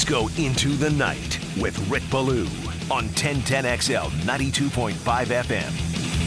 go into the night with Rick Ballou on 1010XL 92.5 FM.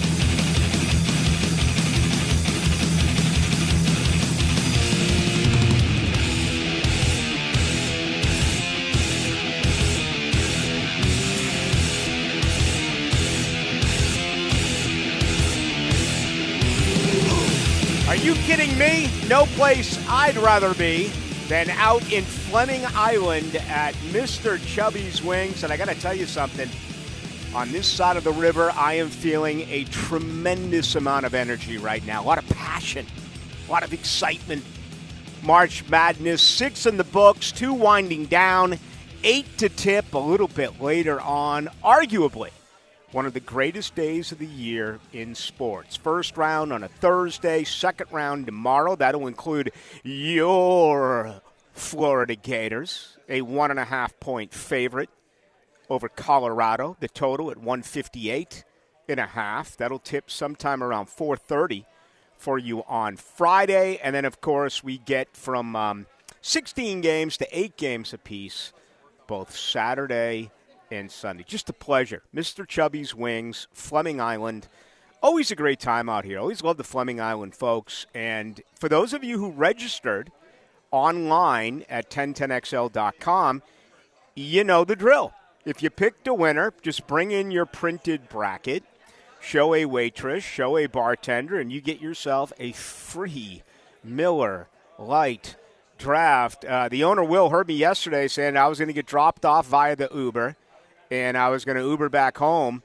Are you kidding me? No place I'd rather be than out in Fleming Island at Mr. Chubby's Wings. And I got to tell you something. On this side of the river, I am feeling a tremendous amount of energy right now. A lot of passion, a lot of excitement. March Madness, 6 in the books, 2 winding down, 8 to tip a little bit later on. Arguably one of the greatest days of the year in sports. First round on a Thursday, second round tomorrow. That'll include your Florida Gators, a 1.5-point favorite over Colorado. The total at 158.5. That'll tip sometime around 4:30 for you on Friday. And then, of course, we get from 16 games to 8 games apiece, both Saturday and Sunday. Just a pleasure. Mr. Chubby's Wings, Fleming Island. Always a great time out here. Always love the Fleming Island folks. And for those of you who registered online at 1010XL.com, you know the drill. If you picked a winner, just bring in your printed bracket, show a waitress, show a bartender, and you get yourself a free Miller Lite draft. The owner, Will, heard me yesterday saying I was going to get dropped off via the Uber, and I was going to Uber back home.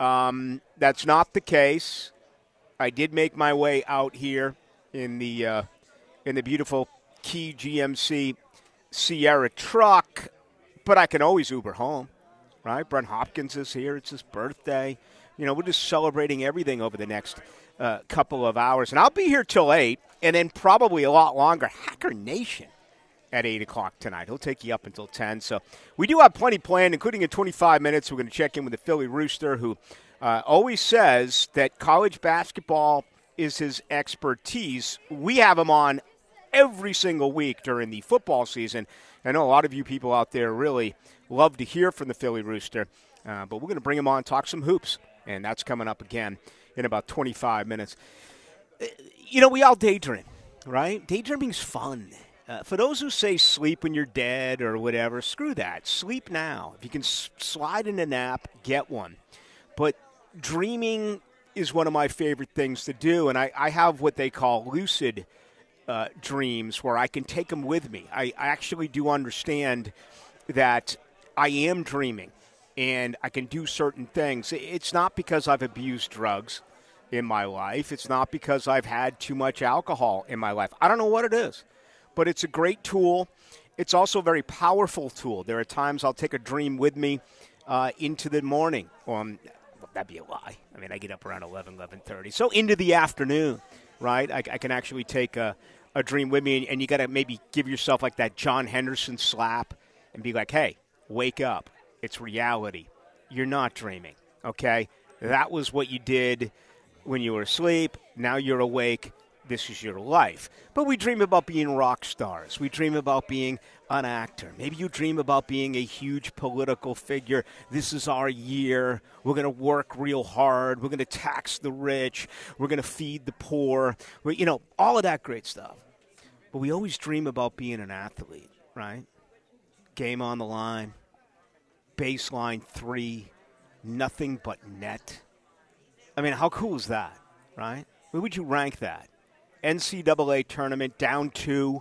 That's not the case. I did make my way out here in the beautiful Key GMC Sierra truck, but I can always Uber home, right? Brent Hopkins is here. It's his birthday. You know, we're just celebrating everything over the next couple of hours. And I'll be here till 8, and then probably a lot longer. Hacker Nation at 8 o'clock tonight. He'll take you up until 10. So we do have plenty planned, including in 25 minutes. We're going to check in with the Philly Rooster, who always says that college basketball is his expertise. We have him on every single week during the football season. I know a lot of you people out there really love to hear from the Philly Rooster, but we're going to bring him on, talk some hoops, and that's coming up again in about 25 minutes. You know, we all daydream, right? Daydreaming's fun. For those who say sleep when you're dead or whatever, screw that. Sleep now. If you can slide in a nap, get one. But dreaming is one of my favorite things to do, and I have what they call lucid dreams where I can take them with me. I actually do understand that I am dreaming and I can do certain things. It's not because I've abused drugs in my life. It's not because I've had too much alcohol in my life. I don't know what it is, but it's a great tool. It's also a very powerful tool. There are times I'll take a dream with me into the morning. That'd be a lie. I mean, I get up around 11:30. So into the afternoon, right? I can actually take a dream with me, and you got to maybe give yourself like that John Henderson slap and be like, hey, wake up. It's reality. You're not dreaming, okay? That was what you did when you were asleep. Now you're awake. This is your life. But we dream about being rock stars. We dream about being an actor. Maybe you dream about being a huge political figure. This is our year. We're going to work real hard. We're going to tax the rich. We're going to feed the poor. All of that great stuff. But we always dream about being an athlete, right? Game on the line, baseline 3, nothing but net. I mean, how cool is that, right? Where would you rank that? NCAA tournament, down 2,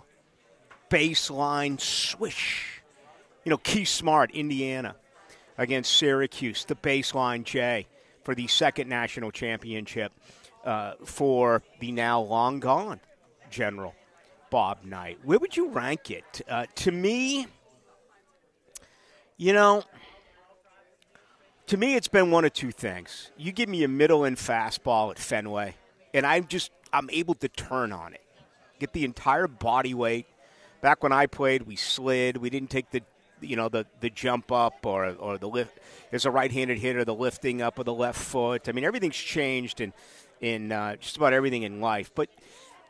baseline, swish. Keith Smart, Indiana, against Syracuse, the baseline J for the second national championship for the now long gone General Bob Knight. Where would you rank it? To me, it's been one of two things. You give me a middle and fastball at Fenway, and I'm able to turn on it, get the entire body weight. Back when I played, we slid. We didn't take the jump up or the lift. As a right-handed hitter, the lifting up of the left foot. I mean, everything's changed in just about everything in life. But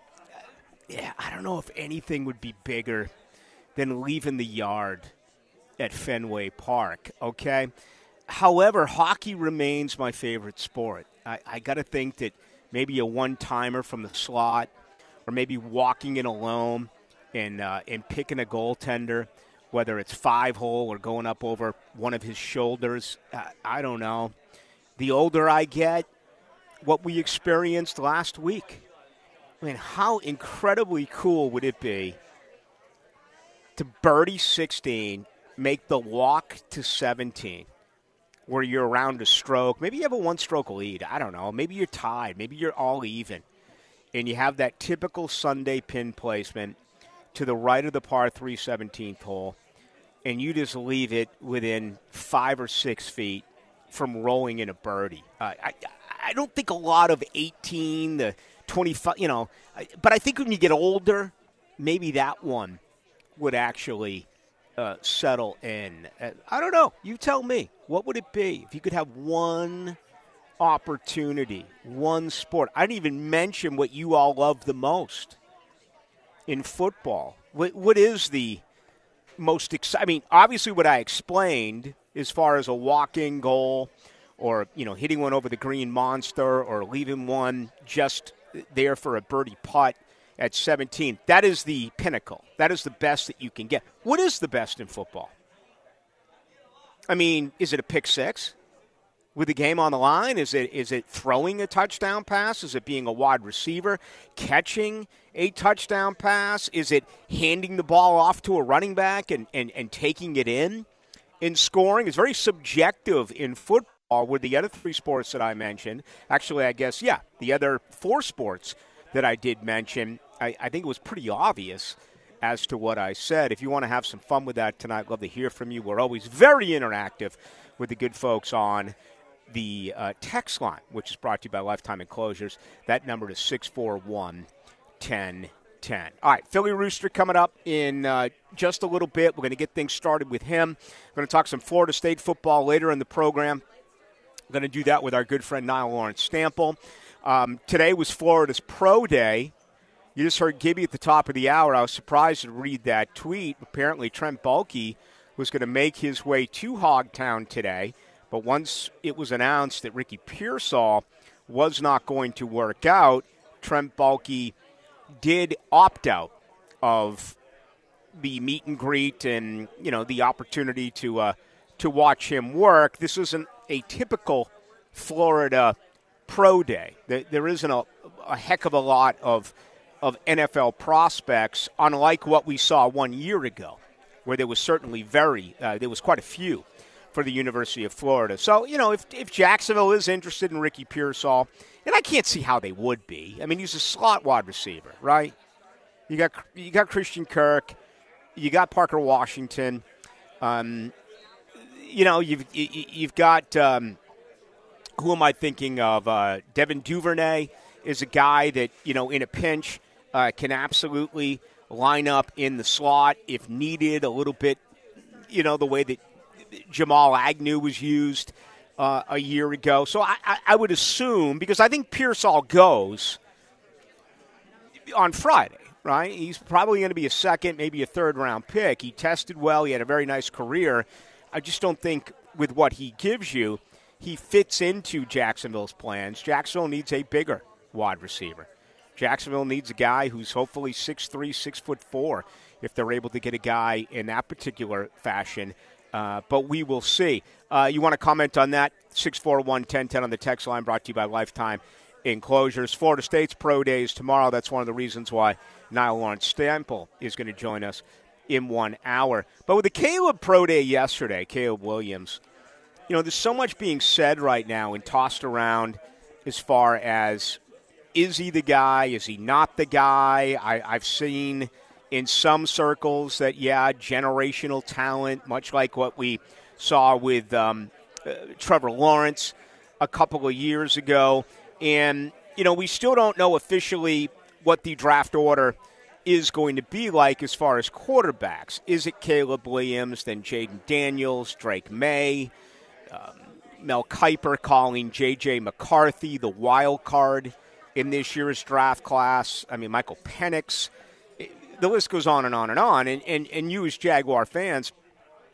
I don't know if anything would be bigger than leaving the yard at Fenway Park, okay? However, hockey remains my favorite sport. I got to think that maybe a one-timer from the slot or maybe walking in alone and picking a goaltender, whether it's 5-hole or going up over one of his shoulders, I don't know. The older I get, what we experienced last week, I mean, how incredibly cool would it be to birdie 16, make the walk to 17, where you're around a stroke. Maybe you have a one-stroke lead. I don't know. Maybe you're tied. Maybe you're all even. And you have that typical Sunday pin placement to the right of the par 3 17th hole, and you just leave it within 5 or 6 feet from rolling in a birdie. I don't think a lot of 18 to 25, but I think when you get older, maybe that one would actually settle in. I don't know. You tell me. What would it be if you could have one opportunity, one sport? I didn't even mention what you all love the most in football. What is the most exciting? I mean, obviously what I explained as far as a walk-in goal or, hitting one over the green monster or leaving one just there for a birdie putt at 17. That is the pinnacle. That is the best that you can get. What is the best in football? I mean, is it a pick six with the game on the line? Is it throwing a touchdown pass? Is it being a wide receiver, catching a touchdown pass? Is it handing the ball off to a running back and taking it in scoring? It's very subjective in football with the other 3 sports that I mentioned. Actually, I guess, the other 4 sports that I did mention, I think it was pretty obvious as to what I said. If you want to have some fun with that tonight, I'd love to hear from you. We're always very interactive with the good folks on the text line, which is brought to you by Lifetime Enclosures. That number is 641-1010. All right, Philly Rooster coming up in just a little bit. We're going to get things started with him. We're going to talk some Florida State football later in the program. We're going to do that with our good friend Niall Lawrence Stample. Today was Florida's Pro Day. You just heard Gibby at the top of the hour. I was surprised to read that tweet. Apparently, Trent Baalke was going to make his way to Hogtown today. But once it was announced that Ricky Pearsall was not going to work out, Trent Baalke did opt out of the meet and greet and, the opportunity to watch him work. This isn't a typical Florida Pro Day. There isn't a heck of a lot of NFL prospects, unlike what we saw 1 year ago, where there was certainly there was quite a few for the University of Florida. So, if Jacksonville is interested in Ricky Pearsall, and I can't see how they would be. I mean, he's a slot wide receiver, right? You got Christian Kirk, you got Parker Washington, you've got who am I thinking of? Devin Duvernay is a guy that in a pinch can absolutely line up in the slot if needed. A little bit, the way that Jamal Agnew was used a year ago. So I would assume, because I think Pearsall goes on Friday, right? He's probably going to be a second, maybe a third-round pick. He tested well. He had a very nice career. I just don't think with what he gives you, he fits into Jacksonville's plans. Jacksonville needs a bigger wide receiver. Jacksonville needs a guy who's hopefully 6'3", 6'4", if they're able to get a guy in that particular fashion. But we will see. You want to comment on that? 641-1010 on the text line, brought to you by Lifetime Enclosures. Florida State's Pro Day is tomorrow. That's one of the reasons why Niall Lawrence Stample is going to join us in 1 hour. But with the Caleb Pro Day yesterday, Caleb Williams, there's so much being said right now and tossed around as far as, is he the guy? Is he not the guy? I've seen in some circles that, generational talent, much like what we saw with Trevor Lawrence a couple of years ago. And, we still don't know officially what the draft order is going to be like as far as quarterbacks. Is it Caleb Williams, then Jaden Daniels, Drake May, Mel Kiper calling J.J. McCarthy the wild card in this year's draft class? I mean, Michael Penix. The list goes on and on and on. And you as Jaguar fans,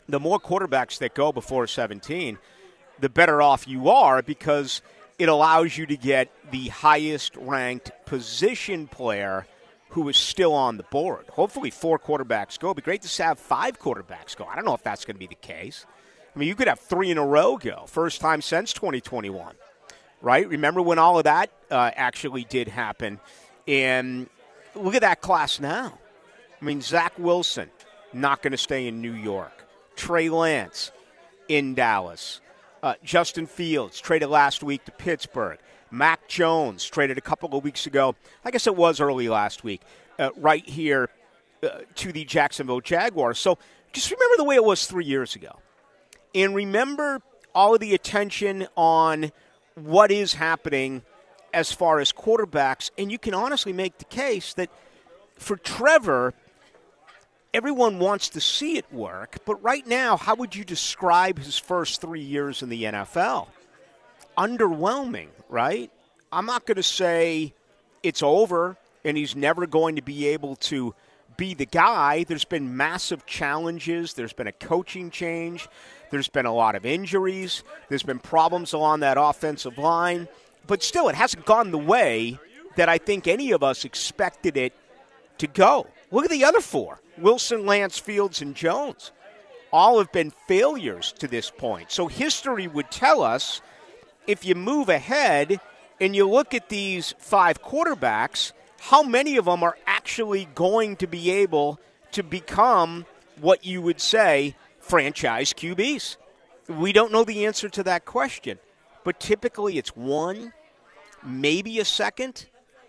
the more quarterbacks that go before 17, the better off you are, because it allows you to get the highest-ranked position player who is still on the board. Hopefully 4 quarterbacks go. It would be great to have 5 quarterbacks go. I don't know if that's going to be the case. I mean, you could have 3 in a row go. First time since 2021, right? Remember when all of that actually did happen? And look at that class now. I mean, Zach Wilson, not going to stay in New York. Trey Lance in Dallas. Justin Fields traded last week to Pittsburgh. Mac Jones traded a couple of weeks ago. I guess it was early last week, right here to the Jacksonville Jaguars. So just remember the way it was 3 years ago. And remember all of the attention on what is happening as far as quarterbacks. And you can honestly make the case that for Trevor, everyone wants to see it work. But right now, how would you describe his first 3 years in the NFL? Underwhelming, right? I'm not going to say it's over and he's never going to be able to be the guy. There's been massive challenges. There's been a coaching change. There's been a lot of injuries. There's been problems along that offensive line. But still, it hasn't gone the way that I think any of us expected it to go. Look at the other 4, Wilson, Lance, Fields, and Jones. All have been failures to this point. So history would tell us, if you move ahead and you look at these 5 quarterbacks, how many of them are actually going to be able to become what you would say franchise QBs? We don't know the answer to that question, but typically it's 1, maybe a second.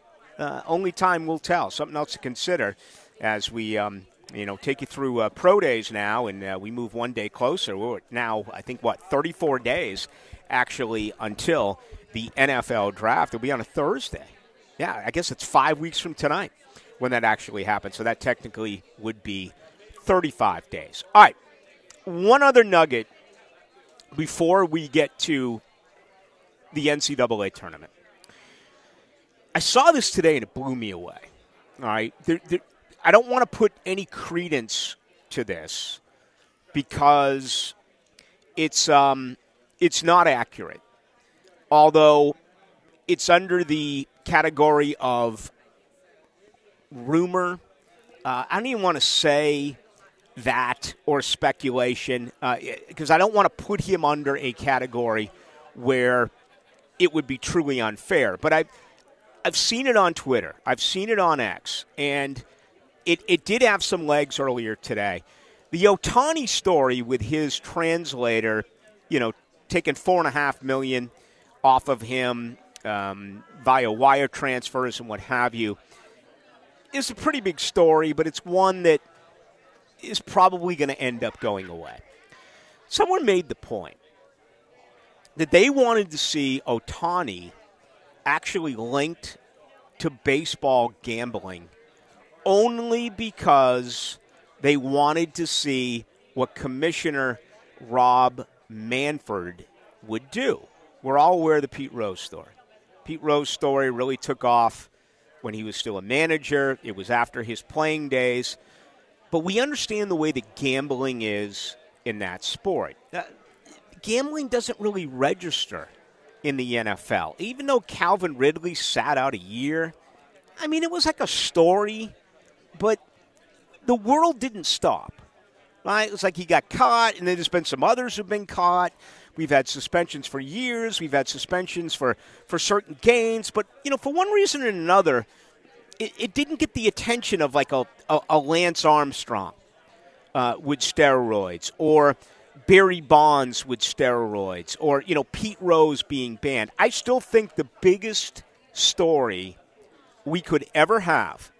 Only time will tell. Something else to consider as we take you through pro days now, and we move one day closer. We're now, I think, 34 days actually until the NFL draft. It'll be on a Thursday. Yeah, I guess it's 5 weeks from tonight when that actually happens. So that technically would be 35 days. All right, one other nugget before we get to the NCAA tournament. I saw this today and it blew me away. All right, I don't want to put any credence to this because it's not accurate, although it's under the category of rumor. I don't even want to say that or speculation because I don't want to put him under a category where it would be truly unfair. But I've seen it on Twitter. I've seen it on X, and it did have some legs earlier today. The Ohtani story with his translator, taking $4.5 million off of him via wire transfers and what have you, is a pretty big story, but it's one that is probably going to end up going away. Someone made the point that they wanted to see Ohtani actually linked to baseball gambling only because they wanted to see what Commissioner Rob Manfred would do. We're all aware of the Pete Rose story. Pete Rose story really took off when he was still a manager. It was after his playing days. But we understand the way that gambling is in that sport. Gambling doesn't really register in the NFL. Even though Calvin Ridley sat out a year, I mean, it was like a story, but the world didn't stop. Right? It was like he got caught, and then there's been some others who've been caught. We've had suspensions for years. We've had suspensions for certain games. But, for one reason or another, it didn't get the attention of like a Lance Armstrong with steroids, or Barry Bonds with steroids, or, Pete Rose being banned. I still think the biggest story we could ever have,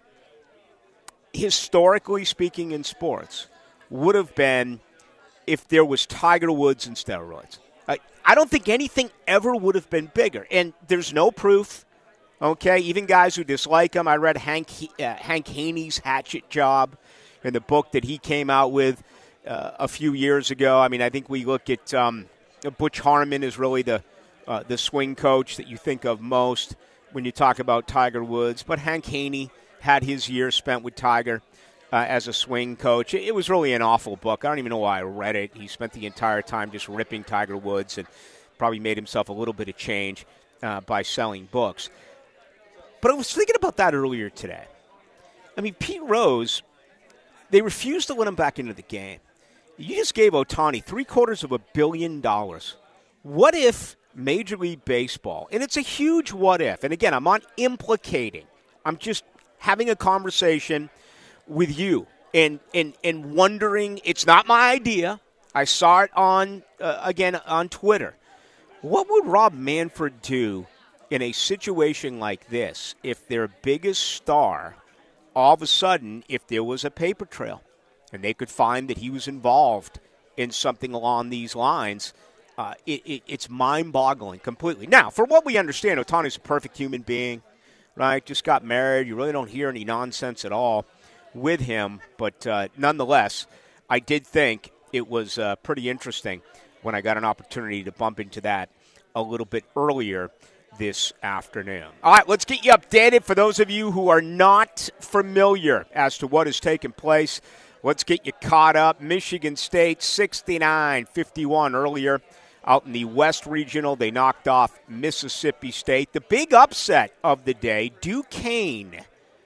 historically speaking in sports, would have been if there was Tiger Woods and steroids. I don't think anything ever would have been bigger. And there's no proof, okay? Even guys who dislike him. I read Hank Haney's Hatchet Job in the book that he came out with a few years ago. I mean, I think we look at Butch Harmon is really the swing coach that you think of most when you talk about Tiger Woods. But Hank Haney had his year spent with Tiger. as a swing coach. It was really an awful book. I don't even know why I read it. He spent the entire time just ripping Tiger Woods and probably made himself a little bit of change by selling books. But I was thinking about that earlier today. I mean, Pete Rose, they refused to let him back into the game. You just gave Ohtani $750 million. What if Major League Baseball, and it's a huge what if, and again, I'm not implicating. I'm just having a conversation with you and wondering, it's not my idea. I saw it on Twitter. What would Rob Manfred do in a situation like this if their biggest star, all of a sudden, if there was a paper trail and they could find that he was involved in something along these lines, it's mind-boggling completely. Now, for what we understand, Ohtani's a perfect human being, right? Just got married. You really don't hear any nonsense at all with him. But nonetheless, I did think it was pretty interesting when I got an opportunity to bump into that a little bit earlier this afternoon. All right, let's get you updated. For those of you who are not familiar as to what has taken place, let's get you caught up. Michigan State 69-51 earlier out in the West Regional. They knocked off Mississippi State. The big upset of the day, Duquesne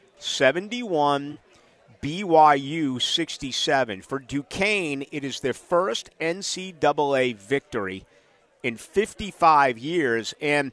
71, BYU 67. For Duquesne, it is their first NCAA victory in 55 years. And,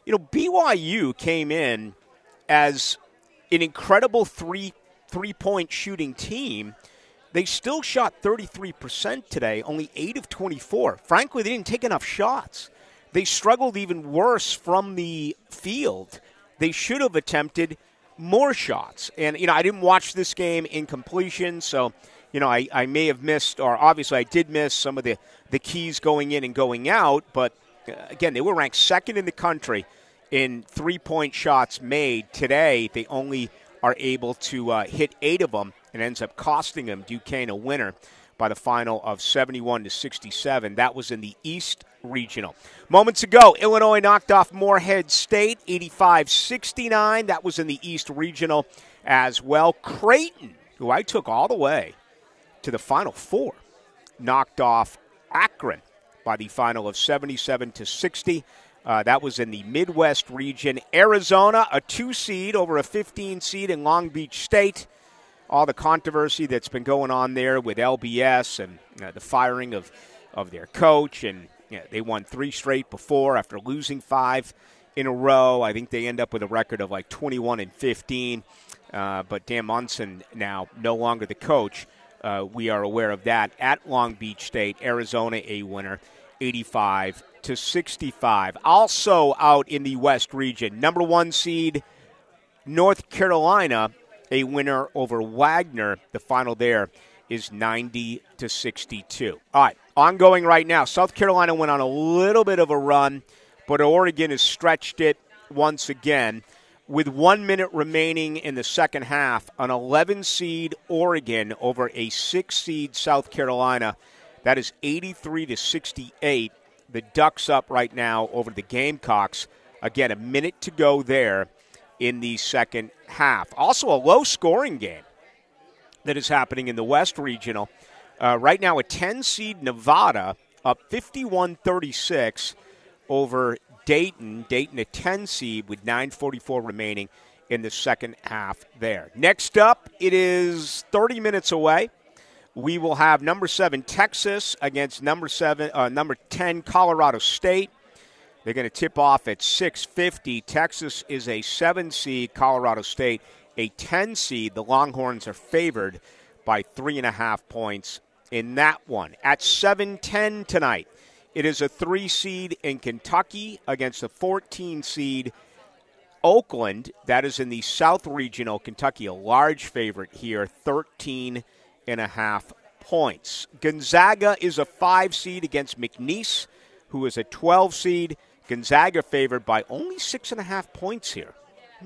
BYU came in as an incredible three-point shooting team. They still shot 33% today, only 8 of 24. Frankly, they didn't take enough shots. They struggled even worse from the field. They should have attempted more shots. And, I didn't watch this game in completion, so, I may have missed, or obviously I did miss some of the keys going in and going out. But, again, they were ranked second in the country in three-point shots made. Today, they only are able to hit 8 of them. It ends up costing them, Duquesne, a winner by the final of 71-67. That was in the East Regional. Moments ago, Illinois knocked off Morehead State, 85-69. That was in the East Regional as well. Creighton, who I took all the way to the Final Four, knocked off Akron by the final of 77-60. That was in the Midwest region. Arizona, a 2 seed over a 15 seed in Long Beach State. All the controversy that's been going on there with LBS and the firing of their coach. And they won 3 straight before after losing 5 in a row. I think they end up with a record of like 21-15. But Dan Munson now no longer the coach. We are aware of that at Long Beach State. Arizona a winner, 85-65. Also out in the West region, number 1 seed North Carolina, a winner over Wagner. The final there is 90-62. All right, ongoing right now. South Carolina went on a little bit of a run, but Oregon has stretched it once again. With 1 minute remaining in the second half, an 11-seed Oregon over a 6-seed South Carolina. That is 83-68. The Ducks up right now over the Gamecocks. Again, a minute to go there in the second half. Also a low-scoring game that is happening in the West Regional. Right now, a 10-seed Nevada up 51-36 over Dayton. Dayton a 10-seed with 9:44 remaining in the second half there. Next up, it is 30 minutes away. We will have number 7 Texas against number 10 Colorado State. They're going to tip off at 6:50. Texas is a 7-seed, Colorado State a 10-seed. The Longhorns are favored by 3.5 points in that one. At 7:10 tonight, it is a 3-seed in Kentucky against a 14-seed Oakland. That is in the South Regional. Kentucky a large favorite here, 13.5 points. Gonzaga is a 5-seed against McNeese, who is a 12-seed. Gonzaga favored by only 6.5 points here.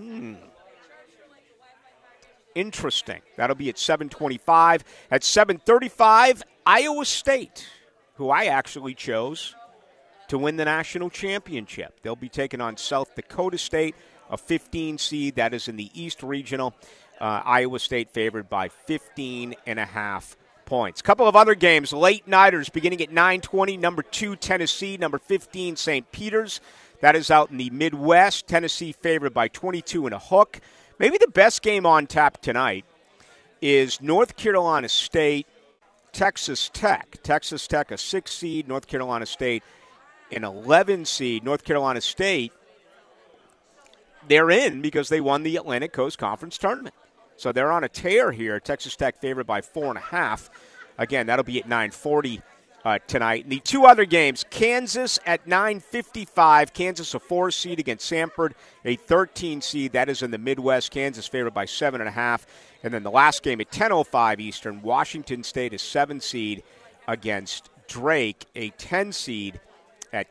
Interesting. That'll be at 7:25. At 7:35, Iowa State, who I actually chose to win the national championship. They'll be taking on South Dakota State, a 15 seed. That is in the East Regional. Iowa State favored by 15.5 points. Couple of other games, late nighters beginning at 9:20. Number 2, Tennessee. Number 15, St. Peter's. That is out in the Midwest. Tennessee favored by 22 and a hook. Maybe the best game on tap tonight is North Carolina State, Texas Tech. Texas Tech, a 6 seed. North Carolina State, an 11 seed. North Carolina State, they're in because they won the Atlantic Coast Conference Tournament. So they're on a tear here. Texas Tech favored by 4.5. Again, that'll be at 9:40 tonight. And the two other games, Kansas at 9:55. Kansas a 4 seed against Samford, a 13 seed. That is in the Midwest. Kansas favored by 7.5. And then the last game at 10:05 Eastern, Washington State a 7 seed against Drake, a 10 seed at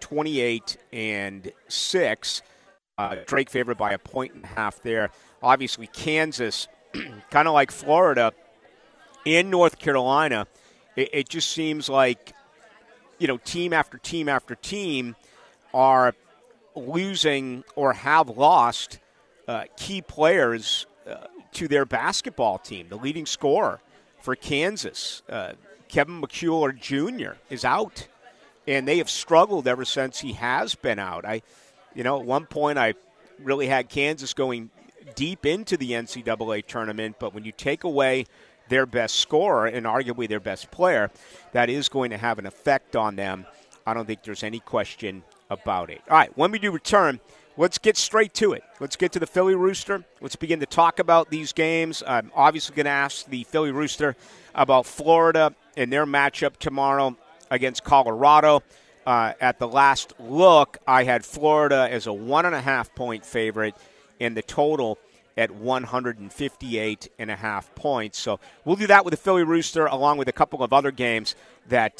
28-6. Drake favored by 1.5 there. Obviously, Kansas, kind of like Florida and North Carolina, it just seems like, team after team after team are losing or have lost key players to their basketball team. The leading scorer for Kansas, Kevin McCullough Jr., is out, and they have struggled ever since he has been out. At one point I really had Kansas going deep into the NCAA tournament, but when you take away their best scorer and arguably their best player, that is going to have an effect on them. I don't think there's any question about it. All right, when we do return, let's get straight to it. Let's get to the Philly Rooster. Let's begin to talk about these games. I'm obviously going to ask the Philly Rooster about Florida and their matchup tomorrow against Colorado. At the last look, I had Florida as a 1.5-point favorite, and the total at 158.5 points. So we'll do that with the Philly Rooster, along with a couple of other games that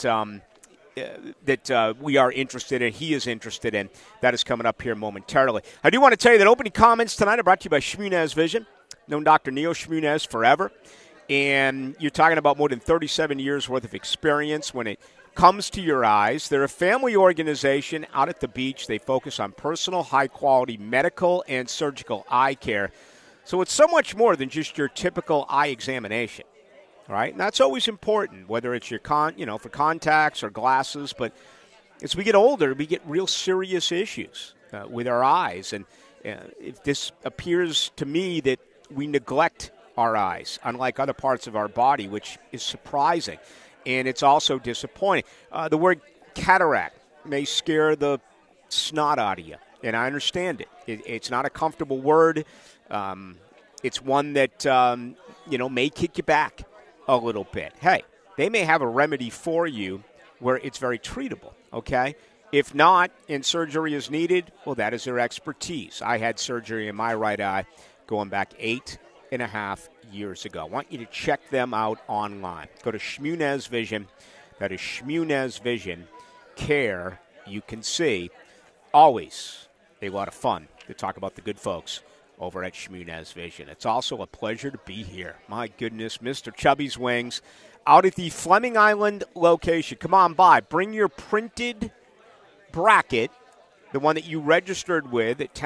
we are interested in, he is interested in. That is coming up here momentarily. I do want to tell you that opening comments tonight are brought to you by Shmunez Vision. Known Dr. Neil Shmunez forever. And you're talking about more than 37 years' worth of experience when it comes to your eyes. They're a family organization out at the beach. They focus on personal, high-quality medical and surgical eye care. So it's so much more than just your typical eye examination, right? And that's always important, whether it's your for contacts or glasses. But as we get older, we get real serious issues with our eyes. And if this appears to me that we neglect our eyes, unlike other parts of our body, which is surprising. And it's also disappointing. The word cataract may scare the snot out of you, and I understand it. It's not a comfortable word. It's one that, may kick you back a little bit. Hey, they may have a remedy for you where it's very treatable, okay? If not, and surgery is needed, well, that is their expertise. I had surgery in my right eye going back 8.5 years ago. I want you to check them out online. Go to Shmunez Vision. That is Shmunez Vision. Care you can see. Always a lot of fun to talk about the good folks over at Shmunez Vision. It's also a pleasure to be here. My goodness, Mr. Chubby's Wings out at the Fleming Island location. Come on by. Bring your printed bracket, the one that you registered with at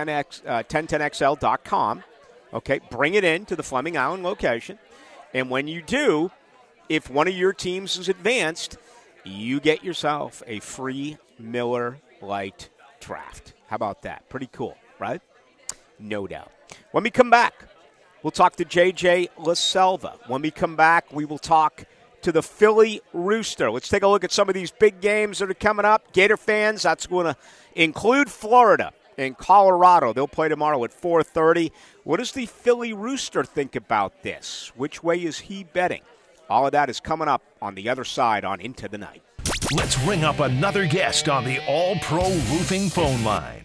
1010XL.com. Okay, bring it in to the Fleming Island location. And when you do, if one of your teams is advanced, you get yourself a free Miller Lite draft. How about that? Pretty cool, right? No doubt. When we come back, we'll talk to J.J. LaSelva. When we come back, we will talk to the Philly Rooster. Let's take a look at some of these big games that are coming up. Gator fans, that's going to include Florida and Colorado. They'll play tomorrow at 4:30. What does the Philly Rooster think about this? Which way is he betting? All of that is coming up on the other side on Into the Night. Let's ring up another guest on the All-Pro Roofing phone line.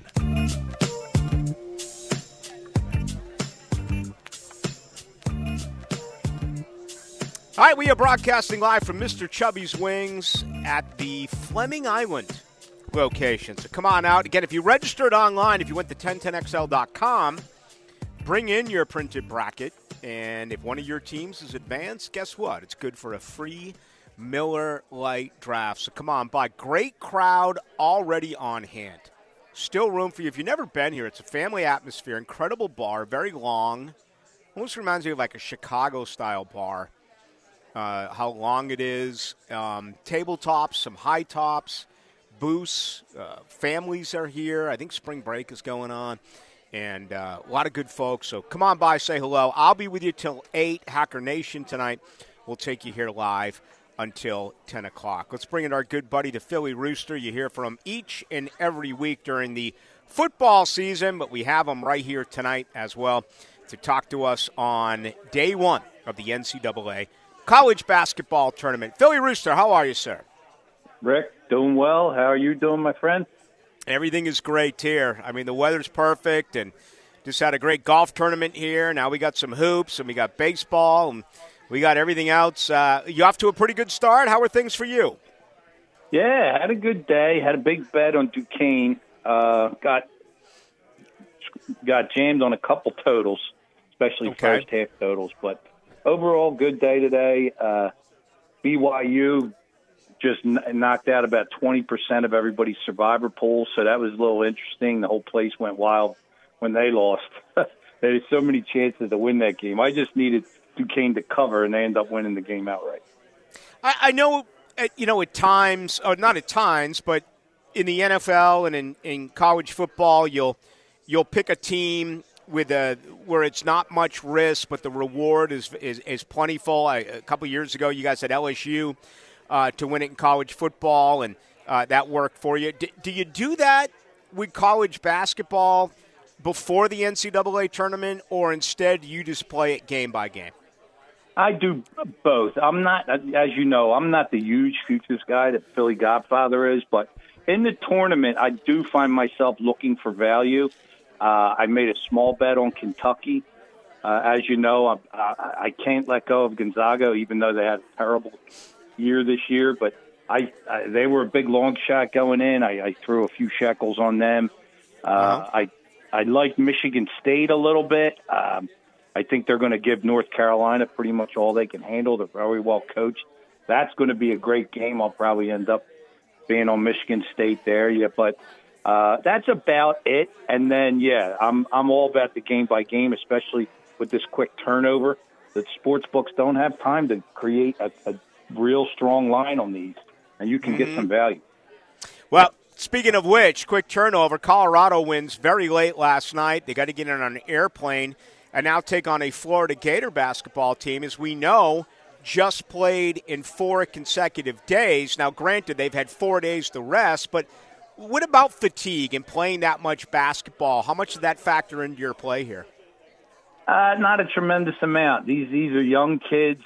All right, we are broadcasting live from Mr. Chubby's Wings at the Fleming Island location. So come on out. Again, if you registered online, if you went to 1010XL.com, bring in your printed bracket. And if one of your teams is advanced, guess what? It's good for a free Miller Lite draft. So come on by. Great crowd already on hand. Still room for you. If you've never been here, it's a family atmosphere, incredible bar, very long, Almost reminds me of like a Chicago-style bar. How long it is, tabletops, some high tops, booths, families are here. I think spring break is going on, and a lot of good folks. So come on by, say hello. I'll be with you till 8, Hacker Nation tonight. We'll take you here live until 10 o'clock. Let's bring in our good buddy, the Philly Rooster. You hear from him each and every week during the football season, but we have him right here tonight as well to talk to us on day one of the NCAA college basketball tournament. Philly Rooster, how are you, sir? Rick, doing well. How are you doing, my friend? Everything is great here. I mean, the weather's perfect, and just had a great golf tournament here. Now we got some hoops, and we got baseball, and we got everything else. You off to a pretty good start? How are things for you? Yeah, had a good day. Had a big bet on Duquesne. Got jammed on a couple totals, especially first half totals, but overall, good day today. BYU just knocked out about 20% of everybody's survivor pool, so that was a little interesting. The whole place went wild when they lost. They had so many chances to win that game. I just needed Duquesne to cover, and they ended up winning the game outright. I know, at times, or not at times, but in the NFL and in college football, you'll pick a team with where it's not much risk, but the reward is plentiful. A couple years ago, you guys had LSU to win it in college football, and that worked for you. Do you do that with college basketball before the NCAA tournament, or instead you just play it game by game? I do both. I'm not, as you know, I'm not the huge futures guy that Philly Godfather is, but in the tournament, I do find myself looking for value. I made a small bet on Kentucky. As you know, I can't let go of Gonzaga, even though they had a terrible year this year. But they were a big long shot going in. I threw a few shekels on them. I like Michigan State a little bit. I think they're going to give North Carolina pretty much all they can handle. They're very well coached. That's going to be a great game. I'll probably end up being on Michigan State there. Yeah, but that's about it. And then, I'm all about the game by game, especially with this quick turnover. The sports books don't have time to create a real strong line on these, and you can get some value. Well, speaking of which, quick turnover, Colorado wins very late last night. They got to get in on an airplane and now take on a Florida Gator basketball team, as we know, just played in 4 consecutive days. Now, granted, they've had 4 days to rest, but what about fatigue and playing that much basketball? How much did that factor into your play here? Not a tremendous amount. These are young kids.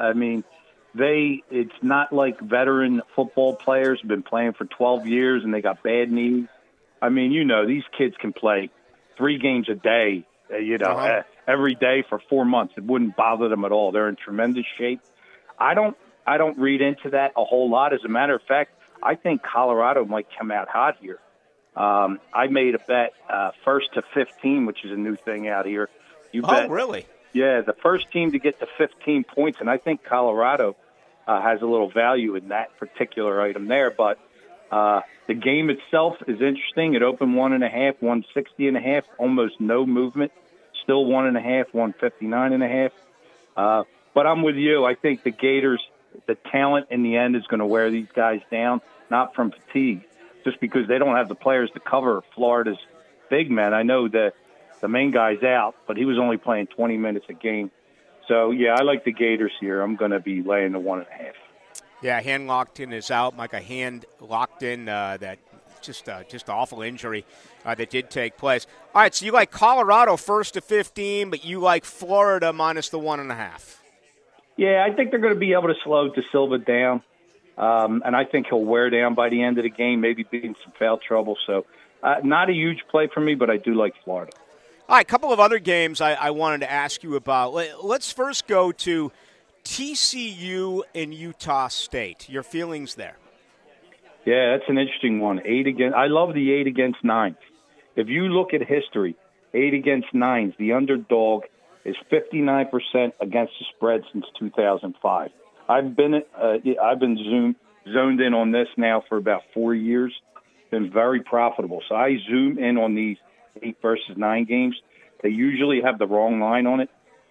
It's not like veteran football players have been playing for 12 years and they got bad knees. I mean, these kids can play 3 games a day, every day for 4 months. It wouldn't bother them at all. They're in tremendous shape. I don't read into that a whole lot. As a matter of fact, I think Colorado might come out hot here. I made a bet first to 15, which is a new thing out here. Bet, really? Yeah, the first team to get to 15 points, and I think Colorado has a little value in that particular item there. But the game itself is interesting. It opened 1.5, 160.5, almost no movement. Still 1.5, 159.5. But I'm with you. I think the Gators, the talent in the end is going to wear these guys down, not from fatigue, just because they don't have the players to cover Florida's big men. I know that the main guy's out, but he was only playing 20 minutes a game. So, I like the Gators here. I'm going to be laying the 1.5. Yeah, hand locked in is out. Like a hand locked in that just awful injury that did take place. All right, so you like Colorado first to 15, but you like Florida minus the 1.5. Yeah, I think they're going to be able to slow De Silva down, and I think he'll wear down by the end of the game, maybe be in some foul trouble. So not a huge play for me, but I do like Florida. All right, a couple of other games I wanted to ask you about. Let's first go to TCU and Utah State. Your feelings there? Yeah, that's an interesting one. I love the 8 against 9. If you look at history, 8 against 9s, the underdog is 59% against the spread since 2005. I've been zoned in on this now for about 4 years. Been very profitable. So I zoom in on these 8 versus 9 games. They usually have the wrong line on it.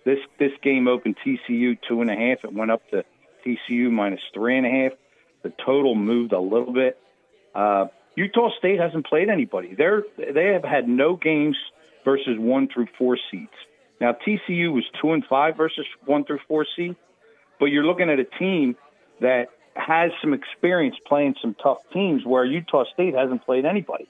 This game opened TCU 2.5. It went up to TCU -3.5. The total moved a little bit. Utah State hasn't played anybody. They have had no games versus 1 through 4 seeds. Now TCU was 2-5 versus 1 through 4 seeds, but you're looking at a team that has some experience playing some tough teams where Utah State hasn't played anybody.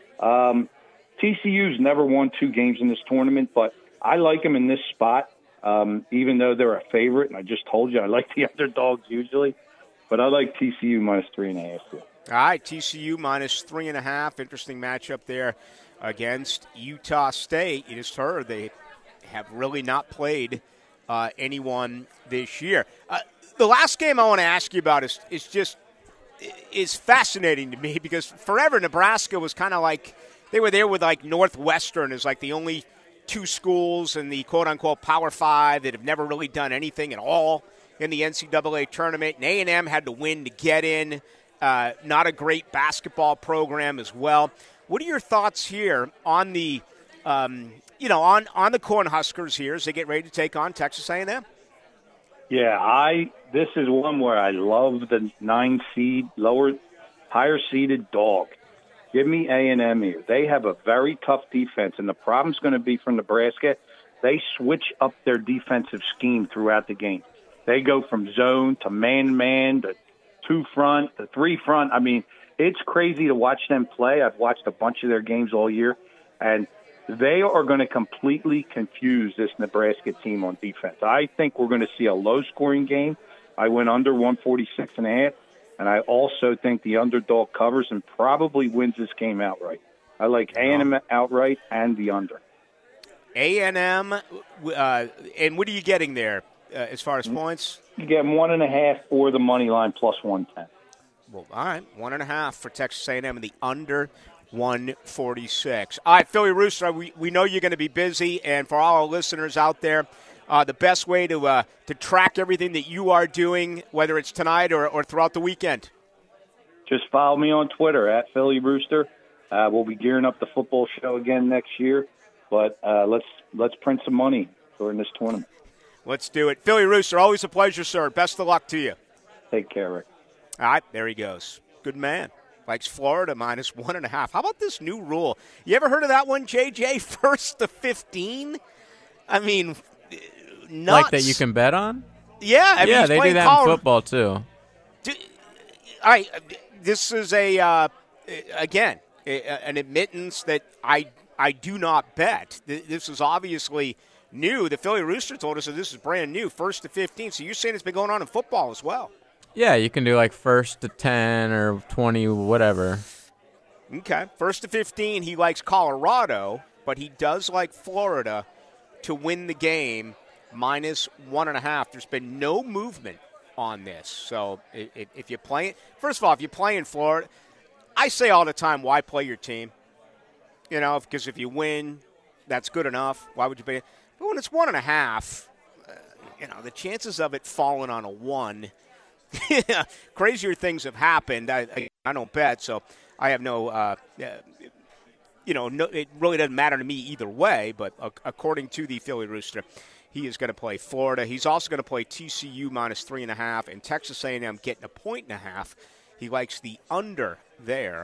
TCU's never won 2 games in this tournament, but I like them in this spot, even though they're a favorite. And I just told you I like the underdogs usually, but I like TCU -3.5 here. All right, TCU -3.5. Interesting matchup there against Utah State. You just heard they have really not played anyone this year. The last game I want to ask you about is fascinating to me because forever Nebraska was kind of like they were there with like Northwestern as like the only 2 schools in the quote-unquote Power 5 that have never really done anything at all in the NCAA tournament. And A&M had to win to get in. Not a great basketball program as well. What are your thoughts here on the on the Cornhuskers here as they get ready to take on Texas A&M? Yeah, this is one where I love the 9 seed, higher seeded dog. Give me A&M here. They have a very tough defense, and the problem's going to be for Nebraska. They switch up their defensive scheme throughout the game. They go from zone to man-man to 2 front to 3 front. I mean, it's crazy to watch them play. I've watched a bunch of their games all year, and they are going to completely confuse this Nebraska team on defense. I think we're going to see a low-scoring game. I went under 146.5, and I also think the underdog covers and probably wins this game outright. I like A&M outright and the under. A&M, and what are you getting there as far as points? You get 1.5 or the money line plus 110. Well, all right, 1.5 for Texas A&M and the under 146. All right, Philly Rooster, we know you're going to be busy, and for all our listeners out there, the best way to track everything that you are doing, whether it's tonight or throughout the weekend? Just follow me on Twitter at Philly Rooster. We'll be gearing up the football show again next year, but let's print some money during this tournament. Let's do it. Philly Rooster, always a pleasure, sir. Best of luck to you. Take care, Rick. All right, there he goes. Good man. Likes Florida -1.5. How about this new rule? You ever heard of that one, JJ? 1st to 15? I mean, nuts. Like that you can bet on? Yeah. I mean, they do that in football, too. All right, this is again, an admittance that I do not bet. This is obviously new. The Philly Rooster told us that this is brand new, 1st to 15. So you're saying it's been going on in football as well? Yeah, you can do like 1st to 10 or 20, whatever. Okay. 1st to 15, he likes Colorado, but he does like Florida to win the game -1.5. There's been no movement on this. So if you play – first of all, if you play in Florida, I say all the time, why play your team? You know, because if you win, that's good enough. Why would you pay it? But when it's 1.5, the chances of it falling on a 1 – crazier things have happened. I don't bet, so I have no, it really doesn't matter to me either way, but according to the Philly Rooster, he is going to play Florida. He's also going to play TCU -3.5 and Texas A&M getting 1.5. He likes the under there,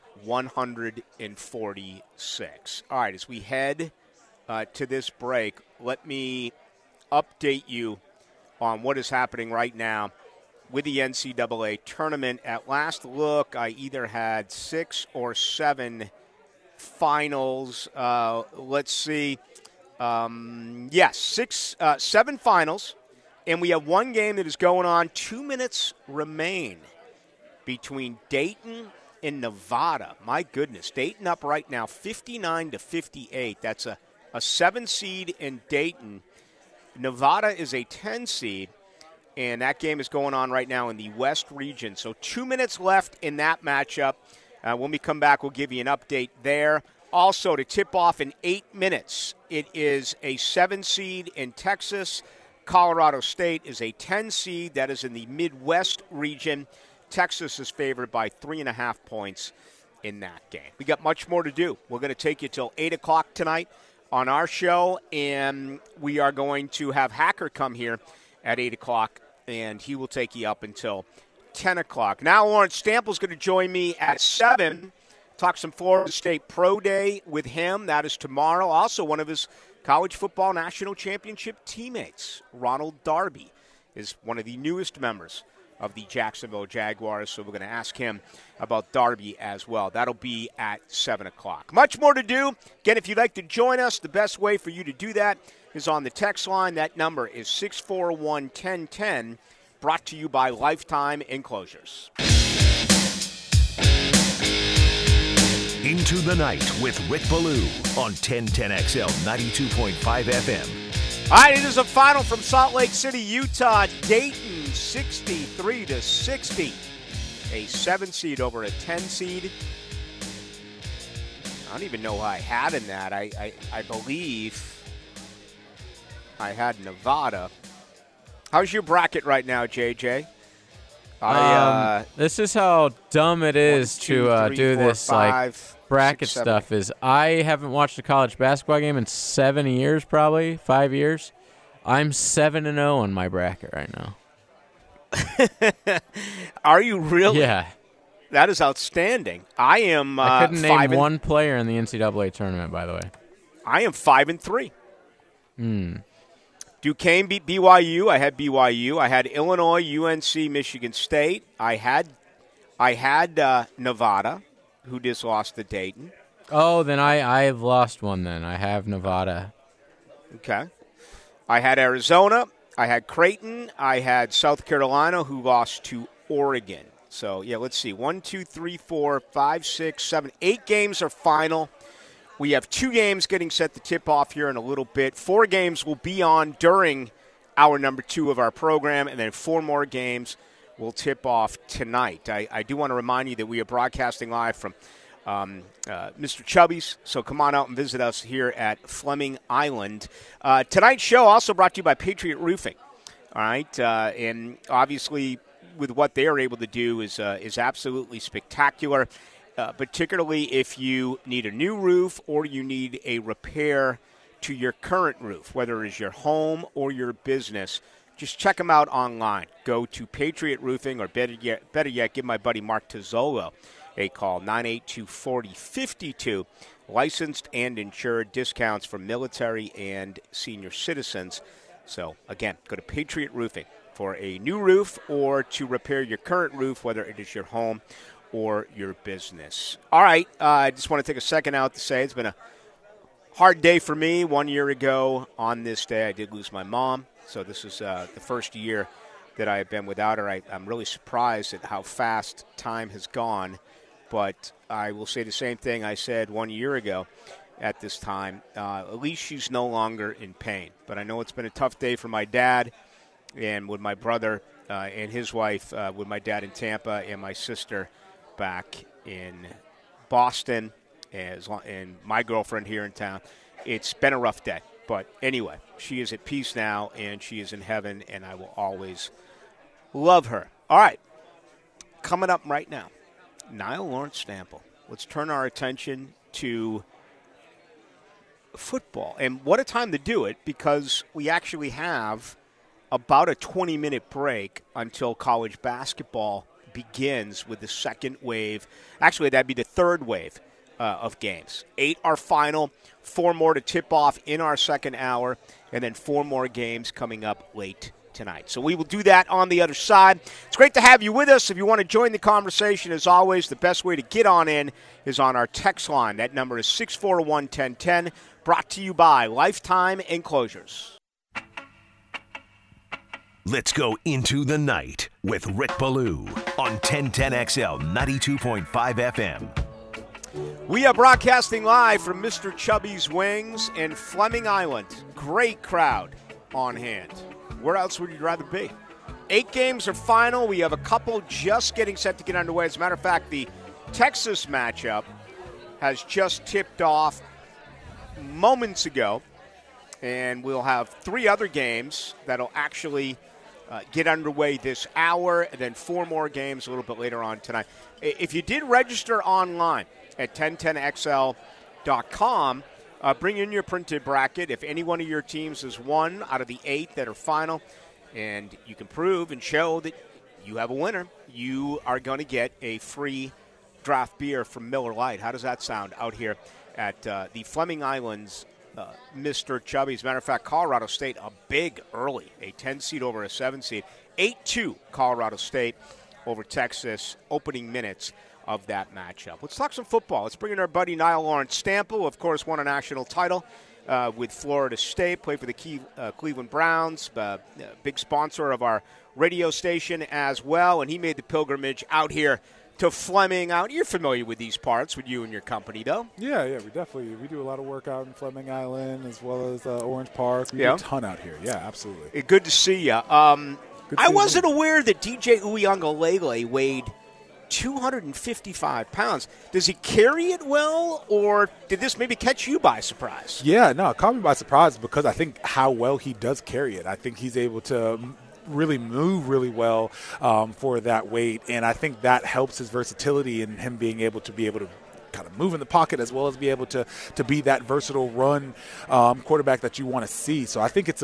146. All right, as we head to this break, let me update you on what is happening right now with the NCAA tournament. At last look, I either had 6 or 7 finals. Let's see. 7 finals, and we have one game that is going on. 2 minutes remain between Dayton and Nevada. My goodness, Dayton up right now 59-58. That's a 7 seed in Dayton. Nevada is a 10 seed. And that game is going on right now in the West region. So 2 minutes left in that matchup. When we come back, we'll give you an update there. Also, to tip off in 8 minutes, it is a 7 seed in Texas. Colorado State is a 10 seed. That is in the Midwest region. Texas is favored by 3.5 points in that game. We got much more to do. We're going to take you till 8 o'clock tonight on our show, and we are going to have Hacker come here at 8 o'clock, and he will take you up until 10 o'clock. Now Lawrence Stample's going to join me at 7, talk some Florida State Pro Day with him. That is tomorrow. Also, one of his college football national championship teammates, Ronald Darby, is one of the newest members of the Jacksonville Jaguars, so we're going to ask him about Darby as well. That'll be at 7 o'clock. Much more to do. Again, if you'd like to join us, the best way for you to do that is on the text line. That number is 641-1010, brought to you by Lifetime Enclosures. Into the Night with Rick Ballou on 1010XL 92.5 FM. All right, it is a final from Salt Lake City, Utah. Dayton 63-60. A 7 seed over a 10 seed. I don't even know who I had in that. I believe I had Nevada. How's your bracket right now, JJ? This is how dumb it is to do this bracket stuff. Is I haven't watched a college basketball game in 7 years, probably 5 years. I'm 7-0 on my bracket right now. Are you really? Yeah. That is outstanding. I am. I couldn't name one player in the NCAA tournament, by the way. I am 5-3. Duquesne beat BYU. I had BYU. I had Illinois, UNC, Michigan State. I had Nevada, who just lost to Dayton. Oh, then I've lost one then. I have Nevada. Okay. I had Arizona. I had Creighton. I had South Carolina, who lost to Oregon. So, yeah, let's see. 1, 2, 3, 4, 5, 6, 7, 8 games are final. We have 2 games getting set to tip off here in a little bit. 4 games will be on during hour number 2 of our program, and then 4 more games will tip off tonight. I do want to remind you that we are broadcasting live from Mr. Chubby's, so come on out and visit us here at Fleming Island. Tonight's show also brought to you by Patriot Roofing. All right, and obviously with what they are able to do is absolutely spectacular, particularly if you need a new roof or you need a repair to your current roof, whether it is your home or your business. Just check them out online. Go to Patriot Roofing, or better yet, give my buddy Mark Tizzolo a call, 982-4052. Licensed and insured, discounts for military and senior citizens. So, again, go to Patriot Roofing for a new roof or to repair your current roof, whether it is your home or your business. All right, I just want to take a second out to say it's been a hard day for me. 1 year ago on this day, I did lose my mom. So this is the first year that I have been without her. I'm really surprised at how fast time has gone. But I will say the same thing I said 1 year ago at this time. At least she's no longer in pain. But I know it's been a tough day for my dad and with my brother and his wife, with my dad in Tampa and my sister back in Boston and my girlfriend here in town. It's been a rough day. But anyway, she is at peace now, and she is in heaven, and I will always love her. All right, coming up right now, Niall Lawrence Stample. Let's turn our attention to football. And what a time to do it, because we actually have about a 20-minute break until college basketball begins with the second wave. Actually, that'd be the third wave of games. 8 are final, 4 more to tip off in our second hour, and then 4 more games coming up late tonight. So we will do that on the other side. It's great to have you with us. If you want to join the conversation, as always, the best way to get on in is on our text line. That number is 641-1010, brought to you by Lifetime Enclosures. Let's go into the night with Rick Ballou on 1010XL 92.5 FM. We are broadcasting live from Mr. Chubby's Wings in Fleming Island. Great crowd on hand. Where else would you rather be? 8 games are final. We have a couple just getting set to get underway. As a matter of fact, the Texas matchup has just tipped off moments ago. And we'll have 3 other games that'll actually get underway this hour, and then 4 more games a little bit later on tonight. If you did register online at 1010XL.com, Bring in your printed bracket. If any one of your teams is one out of the 8 that are final, and you can prove and show that you have a winner, you are going to get a free draft beer from Miller Lite. How does that sound out here at the Fleming Islands, Mr. Chubby? As a matter of fact, Colorado State, a big early, a 10 seed over a 7 seed. 8-2 Colorado State over Texas, opening minutes of that matchup. Let's talk some football. Let's bring in our buddy Niall Lawrence Stample, who, of course, won a national title with Florida State, played for the Cleveland Browns, big sponsor of our radio station as well, and he made the pilgrimage out here to Fleming. You're familiar with these parts with you and your company, though. Yeah, we do a lot of work out in Fleming Island as well as Orange Park. We do a ton out here. Yeah, absolutely. Good to see you. I wasn't aware that DJ Uiagalelei weighed 255 pounds. Does he carry it well, or did this maybe catch you by surprise? Yeah, no, it caught me by surprise because I think how well he does carry it. I think he's able to really move really well for that weight, and I think that helps his versatility and him being able to kind of move in the pocket as well as be able to be that versatile run quarterback that you want to see. So I think it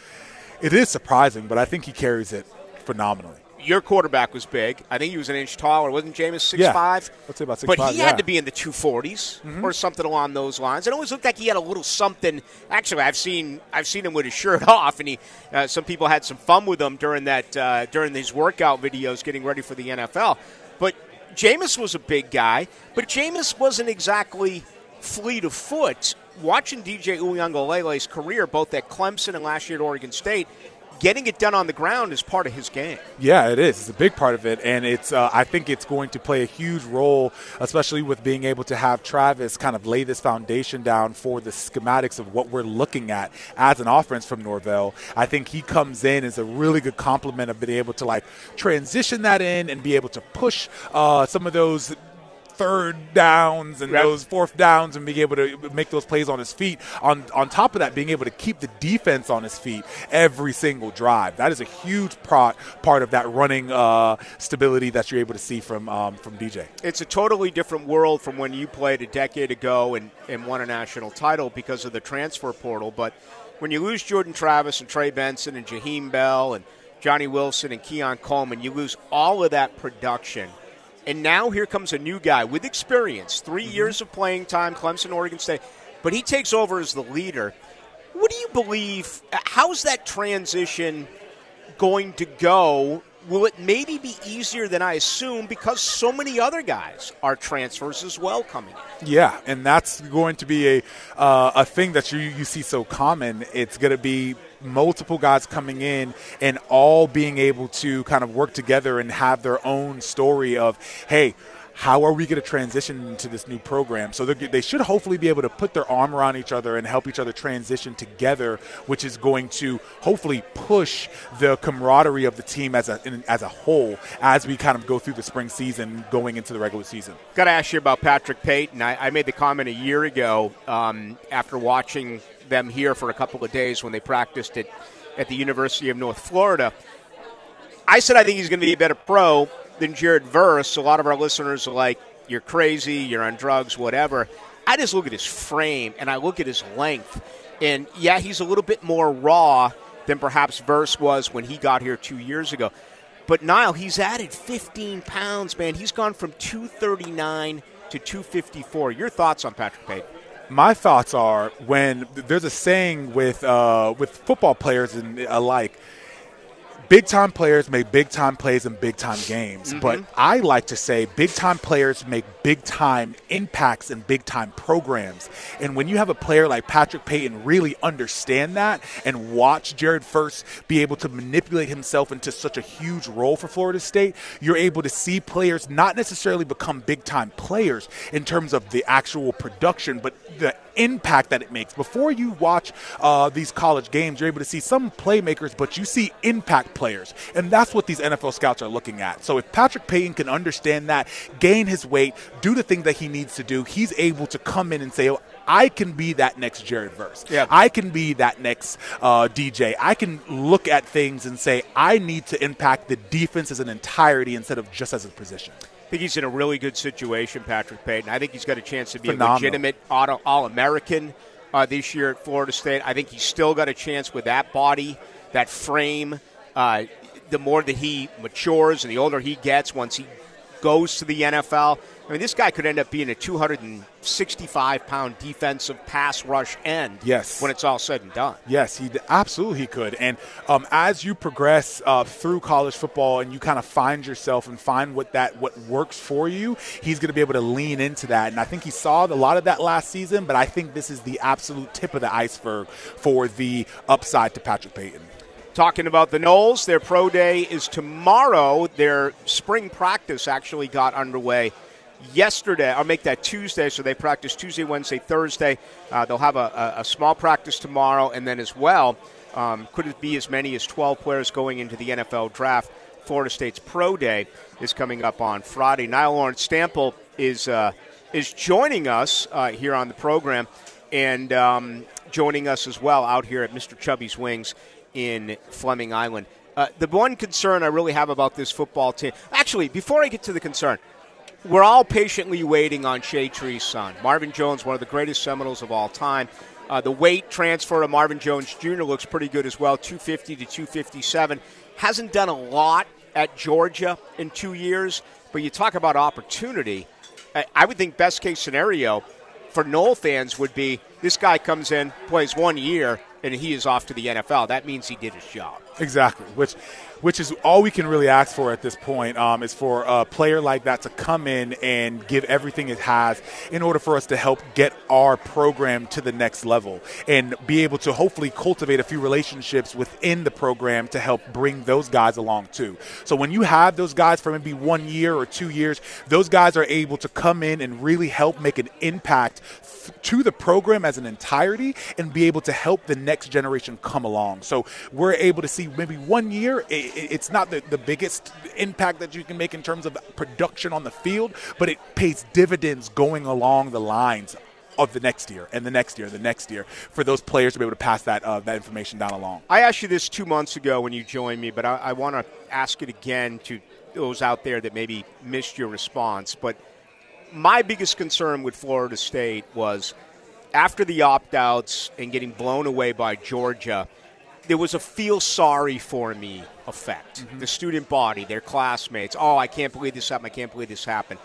is surprising, but I think he carries it phenomenally. Your quarterback was big. I think he was an inch taller. Wasn't Jameis 6'5"? Yeah, let's say about 6'5". But he had to be in the 240s or something along those lines. It always looked like he had a little something. Actually, I've seen him with his shirt off, and some people had some fun with him during these workout videos getting ready for the NFL. But Jameis was a big guy, but Jameis wasn't exactly fleet of foot. Watching DJ Uiagalelei's career, both at Clemson and last year at Oregon State, getting it done on the ground is part of his game. Yeah, it is. It's a big part of it, and it's. I think it's going to play a huge role, especially with being able to have Travis kind of lay this foundation down for the schematics of what we're looking at as an offense from Norvell. I think he comes in as a really good complement of being able to transition that in and be able to push some of those third downs and those fourth downs and being able to make those plays on his feet. On top of that, being able to keep the defense on his feet every single drive. That is a huge part of that running stability that you're able to see from DJ. It's a totally different world from when you played a decade ago and won a national title because of the transfer portal. But when you lose Jordan Travis and Trey Benson and Jaheim Bell and Johnny Wilson and Keon Coleman, you lose all of that production. And now here comes a new guy with experience, 3 years of playing time, Clemson, Oregon State. But he takes over as the leader. What do you believe? How's that transition going to go? Will it maybe be easier than I assume because so many other guys are transfers as well coming in? Yeah, and that's going to be a thing that you see so common. It's going to be multiple guys coming in and all being able to kind of work together and have their own story of, hey, how are we going to transition into this new program? So they should hopefully be able to put their arm around each other and help each other transition together, which is going to hopefully push the camaraderie of the team as a whole as we kind of go through the spring season going into the regular season. Got to ask you about Patrick Payton. I made the comment a year ago after watching them here for a couple of days when they practiced at the University of North Florida. I said I think he's going to be a better pro than Jared Verse. A lot of our listeners are like, you're crazy, you're on drugs, whatever. I just look at his frame and I look at his length. And, yeah, he's a little bit more raw than perhaps Verse was when he got here 2 years ago. But, Niall, he's added 15 pounds, man. He's gone from 239 to 254. Your thoughts on Patrick Payton? My thoughts are, when there's a saying with football players and alike, big-time players make big-time plays in big-time games. But I like to say big-time players make big-time impacts in big-time programs. And when you have a player like Patrick Payton really understand that and watch Jared Verse be able to manipulate himself into such a huge role for Florida State, you're able to see players not necessarily become big-time players in terms of the actual production, but the impact that it makes. Before you watch these college games, you're able to see some playmakers, but you see impact players. And that's what these NFL scouts are looking at. So if Patrick Payton can understand that, gain his weight, do the thing that he needs to do, he's able to come in and say, oh, I can be that next Jared Verse. Yeah. I can be that next DJ. I can look at things and say, I need to impact the defense as an entirety instead of just as a position. I think he's in a really good situation, Patrick Payton. I think he's got a chance to be a legitimate All-American this year at Florida State. I think he's still got a chance with that body, that frame. The more that he matures and the older he gets once he goes to the NFL, I mean, this guy could end up being a 265-pound defensive pass rush end. Yes. When it's all said and done. Yes, he absolutely could. And as you progress through college football and you kind of find yourself and find what works for you, he's going to be able to lean into that. And I think he saw a lot of that last season, but I think this is the absolute tip of the iceberg for the upside to Patrick Payton. Talking about the Noles, their pro day is tomorrow. Their spring practice actually got underway yesterday. I'll make that Tuesday, so they practice Tuesday, Wednesday, Thursday. They'll have a small practice tomorrow, and then as well, could it be as many as 12 players going into the NFL draft. Florida State's pro day is coming up on Friday. Niall Lawrence Stample is joining us here on the program, and joining us as well out here at Mr. Chubby's Wings in Fleming Island. The one concern I really have about this football team, actually, before I get to the concern, we're all patiently waiting on Shea Tree's son. Marvin Jones, one of the greatest Seminoles of all time. The weight transfer to Marvin Jones Jr. looks pretty good as well, 250 to 257. Hasn't done a lot at Georgia in 2 years, but you talk about opportunity. I would think best case scenario for Nole fans would be this guy comes in, plays 1 year, and he is off to the NFL. That means he did his job. Exactly, which is all we can really ask for at this point, is for a player like that to come in and give everything it has in order for us to help get our program to the next level and be able to hopefully cultivate a few relationships within the program to help bring those guys along too. So when you have those guys for maybe 1 year or 2 years, those guys are able to come in and really help make an impact to the program as an entirety and be able to help the next generation come along. So we're able to see maybe 1 year, it's not the biggest impact that you can make in terms of production on the field, but it pays dividends going along the lines of the next year and the next year, the next year, for those players to be able to pass that information down along. I asked you this 2 months ago when you joined me, but I want to ask it again to those out there that maybe missed your response. But my biggest concern with Florida State was after the opt-outs and getting blown away by Georgia, there was a feel sorry for me effect. Mm-hmm. The student body, their classmates, oh, I can't believe this happened, I can't believe this happened.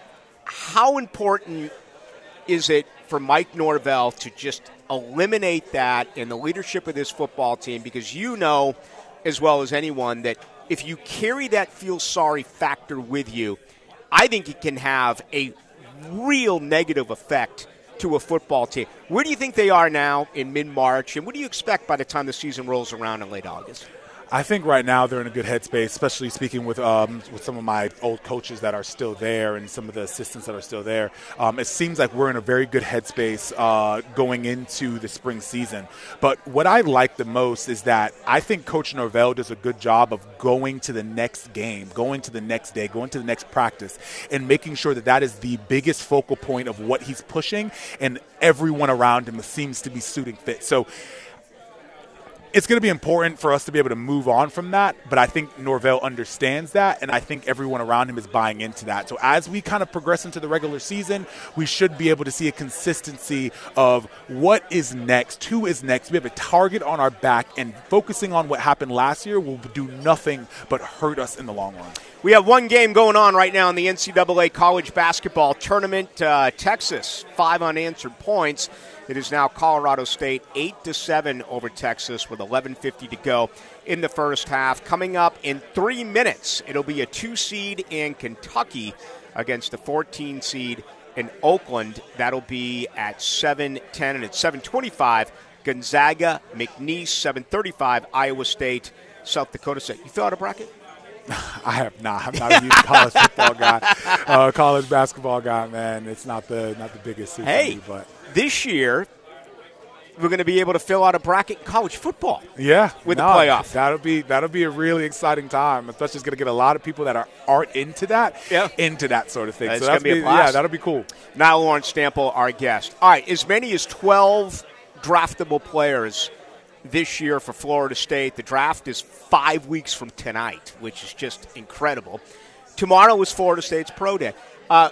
How important is it for Mike Norvell to just eliminate that in the leadership of this football team? Because you know as well as anyone that if you carry that feel sorry factor with you, I think it can have a real negative effect to a football team. Where do you think they are now in mid-March, and what do you expect by the time the season rolls around in late August? I think right now they're in a good headspace, especially speaking with some of my old coaches that are still there and some of the assistants that are still there. It seems like we're in a very good headspace going into the spring season. But what I like the most is that I think Coach Norvell does a good job of going to the next game, going to the next day, going to the next practice, and making sure that that is the biggest focal point of what he's pushing, and everyone around him seems to be suiting fit. So it's going to be important for us to be able to move on from that, but I think Norvell understands that, and I think everyone around him is buying into that. So as we kind of progress into the regular season, we should be able to see a consistency of what is next, who is next. We have a target on our back, and focusing on what happened last year will do nothing but hurt us in the long run. We have one game going on right now in the NCAA college basketball tournament. Texas, 5 unanswered points. It is now Colorado State 8-7 over Texas with 11:50 to go in the first half. Coming up in 3 minutes, it'll be a 2 seed in Kentucky against the 14 seed in Oakland. That'll be at 7:10, and at 7:25, Gonzaga, McNeese, 7:35, Iowa State, South Dakota State. You fill out a bracket? I have not. I'm not a huge college football guy, college basketball guy. Man, it's not the biggest suit for me, but this year we're going to be able to fill out a bracket in college football. Yeah, with the playoff. That'll be a really exciting time. Especially, it's going to get a lot of people that aren't into that, into that sort of thing. So that's going to be a blast. Yeah, that'll be cool. Niall Lawrence Stample, our guest. All right, as many as 12 draftable players this year for Florida State. The draft is 5 weeks from tonight, which is just incredible. Tomorrow is Florida State's pro day.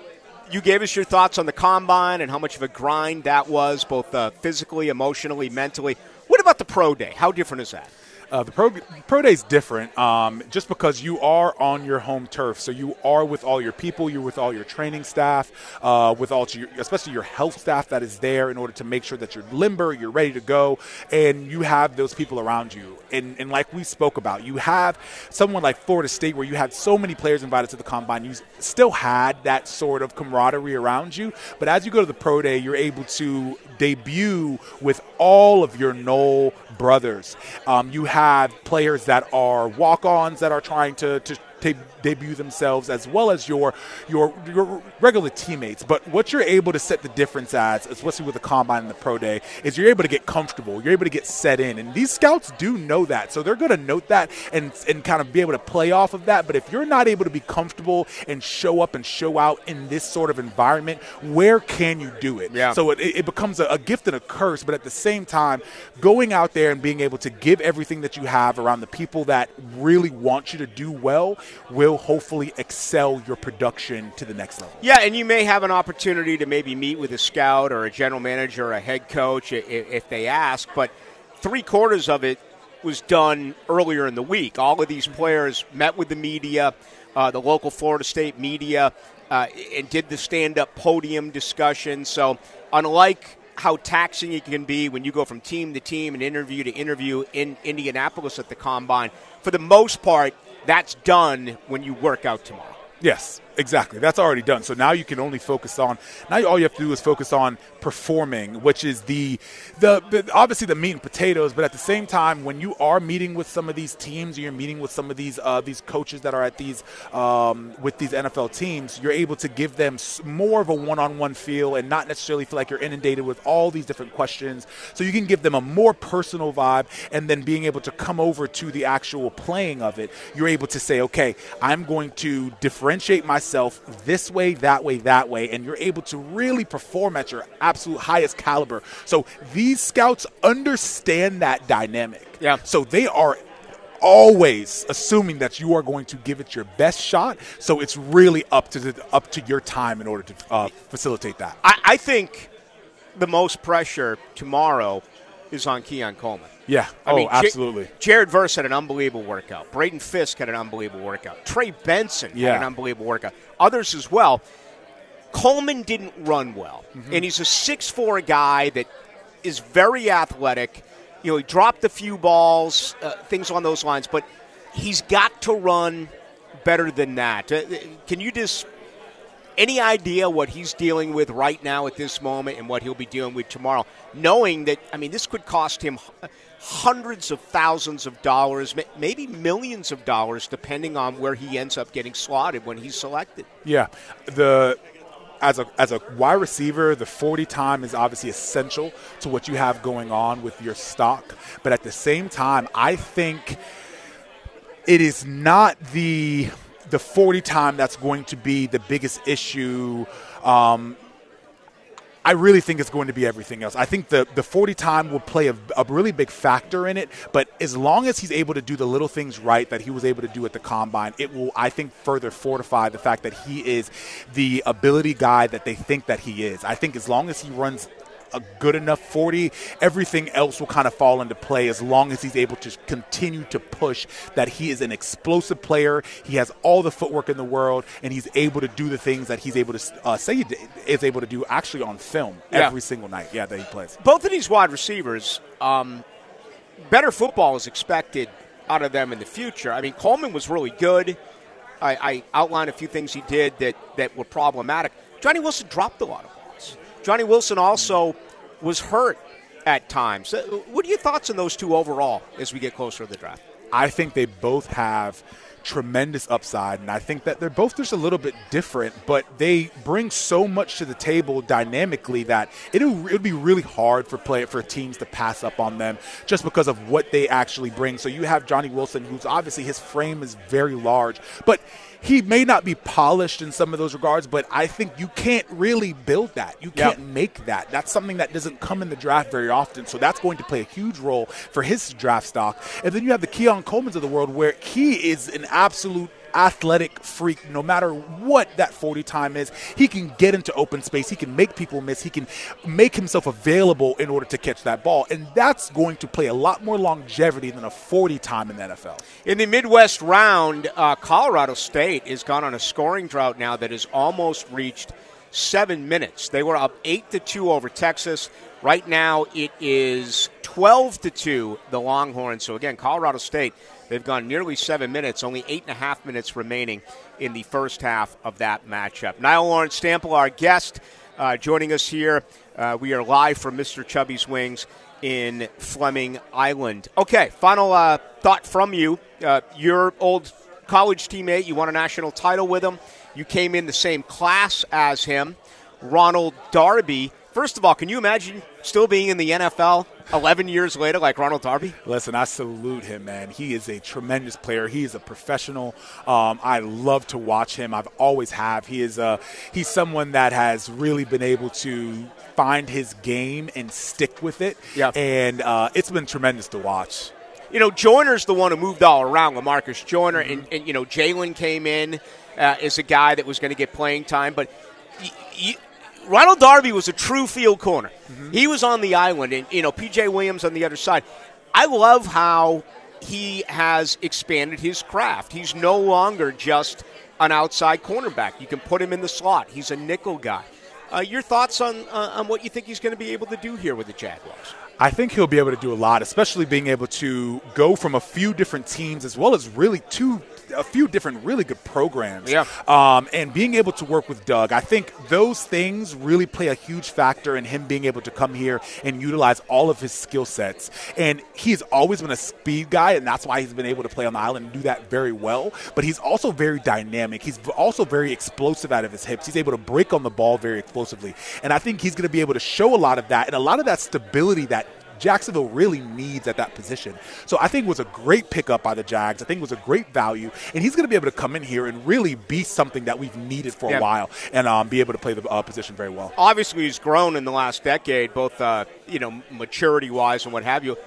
you gave us your thoughts on the Combine and how much of a grind that was, both physically, emotionally, mentally. What about the Pro Day? How different is that? The Pro Day is different just because you are on your home turf. So you are with all your people, you're with all your training staff, with all especially your health staff that is there in order to make sure that you're limber, you're ready to go, and you have those people around you. And like we spoke about, you have someone like Florida State where you had so many players invited to the Combine. You still had that sort of camaraderie around you. But as you go to the Pro Day, you're able to debut with all of your Knoll brothers. You have players that are walk-ons that are trying to debut themselves, as well as your regular teammates. But what you're able to set the difference as, especially with the Combine and the Pro Day, is you're able to get comfortable. You're able to get set in. And these scouts do know that. So they're going to note that and kind of be able to play off of that. But if you're not able to be comfortable and show up and show out in this sort of environment, where can you do it? Yeah. So it becomes a gift and a curse. But at the same time, going out there and being able to give everything that you have around the people that really want you to do well will hopefully excel your production to the next level. Yeah, and you may have an opportunity to maybe meet with a scout or a general manager or a head coach if they ask, but 3/4 of it was done earlier in the week. All of these players met with the media, the local Florida State media, and did the stand-up podium discussion. So unlike how taxing it can be when you go from team to team and interview to interview in Indianapolis at the Combine, for the most part, that's done when you work out tomorrow. Yes, exactly. That's already done. So now you can only focus on – now all you have to do is focus on performing, which is the obviously the meat and potatoes. But at the same time, when you are meeting with some of these teams, you're meeting with some of these coaches that are at these with these NFL teams, you're able to give them more of a one-on-one feel and not necessarily feel like you're inundated with all these different questions. So you can give them a more personal vibe, and then being able to come over to the actual playing of it, you're able to say, okay, I'm going to differentiate myself this way, that way, that way, and you're able to really perform at your absolute highest caliber. So these scouts understand that dynamic. Yeah. So they are always assuming that you are going to give it your best shot. So it's really up to your time in order to facilitate that. I think the most pressure tomorrow is on Keon Coleman. Yeah. Absolutely. Jared Verse had an unbelievable workout. Braden Fisk had an unbelievable workout. Trey Benson had an unbelievable workout. Others as well. Coleman didn't run well. Mm-hmm. And he's a 6'4" guy that is very athletic. You know, he dropped a few balls, things on those lines, but he's got to run better than that. Can you just – any idea what he's dealing with right now at this moment and what he'll be dealing with tomorrow, knowing that, I mean, this could cost him hundreds of thousands of dollars, maybe millions of dollars, depending on where he ends up getting slotted when he's selected. Yeah. As a wide receiver, the 40 time is obviously essential to what you have going on with your stock. But at the same time, I think it is not the 40 time that's going to be the biggest issue. I really think it's going to be everything else. I think the 40 time will play a really big factor in it, but as long as he's able to do the little things right that he was able to do at the Combine, it will, I think, further fortify the fact that he is the ability guy that they think that he is. I think as long as he runs a good enough 40, everything else will kind of fall into play as long as he's able to continue to push that he is an explosive player. He has all the footwork in the world, and he's able to do the things that he's able to say he is able to do actually on film every single night that he plays. Both of these wide receivers, better football is expected out of them in the future. I mean, Coleman was really good. I outlined a few things he did that were problematic. Johnny Wilson dropped a lot of balls. Johnny Wilson also was hurt at times. What are your thoughts on those two overall as we get closer to the draft? I think they both have tremendous upside, and I think that they're both just a little bit different, but they bring so much to the table dynamically that it would be really hard for teams to pass up on them just because of what they actually bring. So you have Johnny Wilson, who's obviously his frame is very large, but he may not be polished in some of those regards, but I think you can't really build that. You can't make that. That's something that doesn't come in the draft very often, so that's going to play a huge role for his draft stock. And then you have the Keon Colemans of the world where he is an absolute athletic freak. No matter what that 40 time is, he can get into open space. He can make people miss. He can make himself available in order to catch that ball. And that's going to play a lot more longevity than a 40 time in the NFL. In the Midwest round, Colorado State has gone on a scoring drought now that has almost reached 7 minutes. They were up 8-2 over Texas. Right now it is 12-2, the Longhorns. So again, Colorado State, they've gone nearly 7 minutes, only 8.5 minutes remaining in the first half of that matchup. Niall Lawrence Stample, our guest, joining us here. We are live from Mr. Chubby's Wings in Fleming Island. Okay, final thought from you. Your old college teammate, you won a national title with him. You came in the same class as him, Ronald Darby. First of all, can you imagine still being in the NFL 11 years later like Ronald Darby? Listen, I salute him, man. He is a tremendous player. He is a professional. I love to watch him. I've always have. He's someone that has really been able to find his game and stick with it. Yeah. And it's been tremendous to watch. You know, Joyner's the one who moved all around, LaMarcus Joyner, and you know, Jalen came in as a guy that was going to get playing time, but Ronald Darby was a true field corner. He was on the island, and, you know, P.J. Williams on the other side. I love how he has expanded his craft. He's no longer just an outside cornerback. You can put him in the slot. He's a nickel guy. Your thoughts on what you think he's going to be able to do here with the Jaguars? I think he'll be able to do a lot, especially being able to go from a few different teams as well as really a few different really good programs. Yeah. And being able to work with Doug. I think those things really play a huge factor in him being able to come here and utilize all of his skill sets. And he's always been a speed guy, and that's why he's been able to play on the island and do that very well. But he's also very dynamic. He's also very explosive out of his hips. He's able to break on the ball very explosively. And I think he's going to be able to show a lot of that and a lot of that stability that Jacksonville really needs at that position. So I think it was a great pickup by the Jags. I think it was a great value. And he's going to be able to come in here and really be something that we've needed for a while and be able to play the position very well. Obviously, he's grown in the last decade, both maturity-wise and what have you.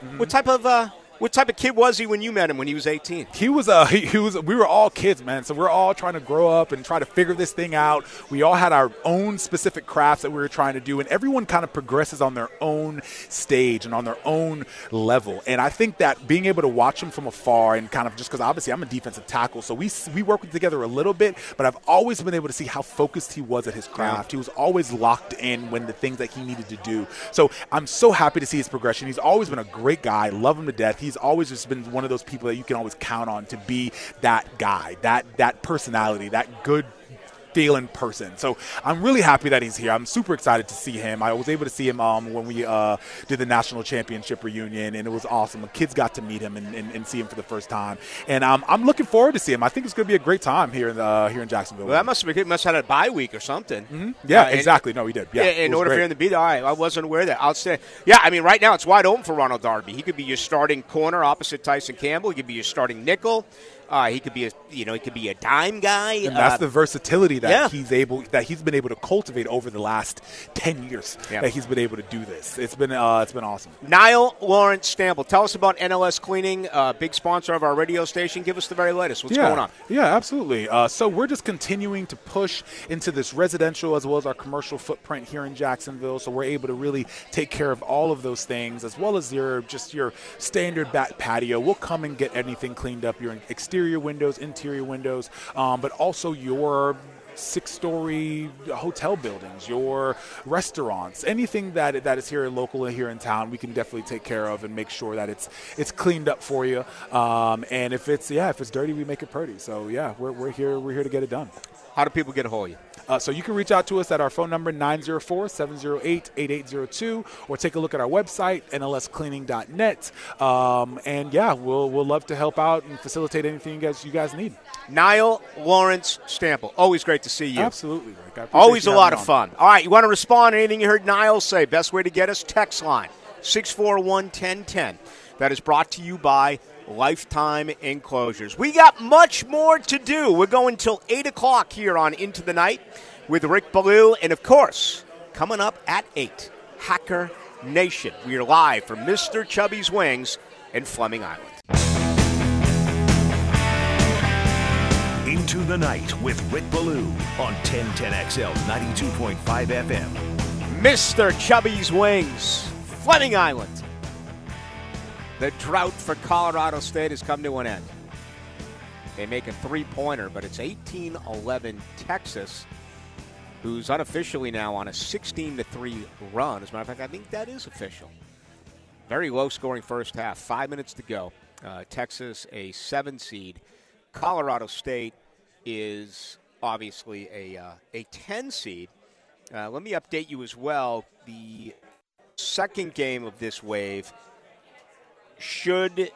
What type of kid was he when you met him when he was 18? He was we were all kids, man. So we're all trying to grow up and try to figure this thing out. We all had our own specific crafts that we were trying to do, and everyone kind of progresses on their own stage and on their own level. And I think that being able to watch him from afar and kind of just because obviously I'm a defensive tackle, so we work together a little bit, but I've always been able to see how focused he was at his craft. He was always locked in when the things that he needed to do. So I'm so happy to see his progression. He's always been a great guy. Love him to death. He's always just been one of those people that you can always count on to be that guy, that personality, that good feeling person. So I'm really happy that he's here. I'm super excited to see him. I was able to see him when we did the national championship reunion, and it was awesome. The kids got to meet him and see him for the first time, and I'm looking forward to see him. I think it's going to be a great time here in Jacksonville. Well, that must have had a bye week or something. Mm-hmm. Yeah, exactly. No, he did. Yeah, in order for him to be there, all right, I wasn't aware of that. Outstanding. Yeah, I mean, right now it's wide open for Ronald Darby. He could be your starting corner opposite Tyson Campbell. He could be your starting nickel. He could be a dime guy. And that's the versatility that he's been able to cultivate over the last 10 years. Yeah. That he's been able to do this. It's been awesome. Niall Lawrence Stample, tell us about NLS Cleaning, big sponsor of our radio station. Give us the very latest. What's going on? Yeah, absolutely. So we're just continuing to push into this residential as well as our commercial footprint here in Jacksonville. So we're able to really take care of all of those things as well as your standard back patio. We'll come and get anything cleaned up. Your exterior windows, interior windows, but also your 6-story hotel buildings, your restaurants, anything that is here locally here in town, we can definitely take care of and make sure that it's cleaned up for you. And if it's dirty, we make it pretty. So yeah, we're here to get it done. How do people get a hold of you? So you can reach out to us at our phone number, 904-708-8802, or take a look at our website, nlscleaning.net. And yeah, we'll love to help out and facilitate anything you guys need. Niall Lawrence Stample, always great to see you. Absolutely, Rick. Always a lot of fun. All right, you want to respond to anything you heard Niall say? Best way to get us, text line, 641-1010. That is brought to you by Lifetime Enclosures. We got much more to do. We're going till 8 o'clock here on Into the Night with Rick Ballou. And, of course, coming up at 8, Hacker Nation. We are live from Mr. Chubby's Wings in Fleming Island. Into the Night with Rick Ballou on 1010XL 92.5 FM. Mr. Chubby's Wings, Fleming Island. The drought for Colorado State has come to an end. They make a three-pointer, but it's 18-11 Texas, who's unofficially now on a 16-3 run. As a matter of fact, I think that is official. Very low-scoring first half. 5 minutes to go. Texas, a 7 seed. Colorado State is obviously a 10 seed. Let me update you as well. The second game of this wave should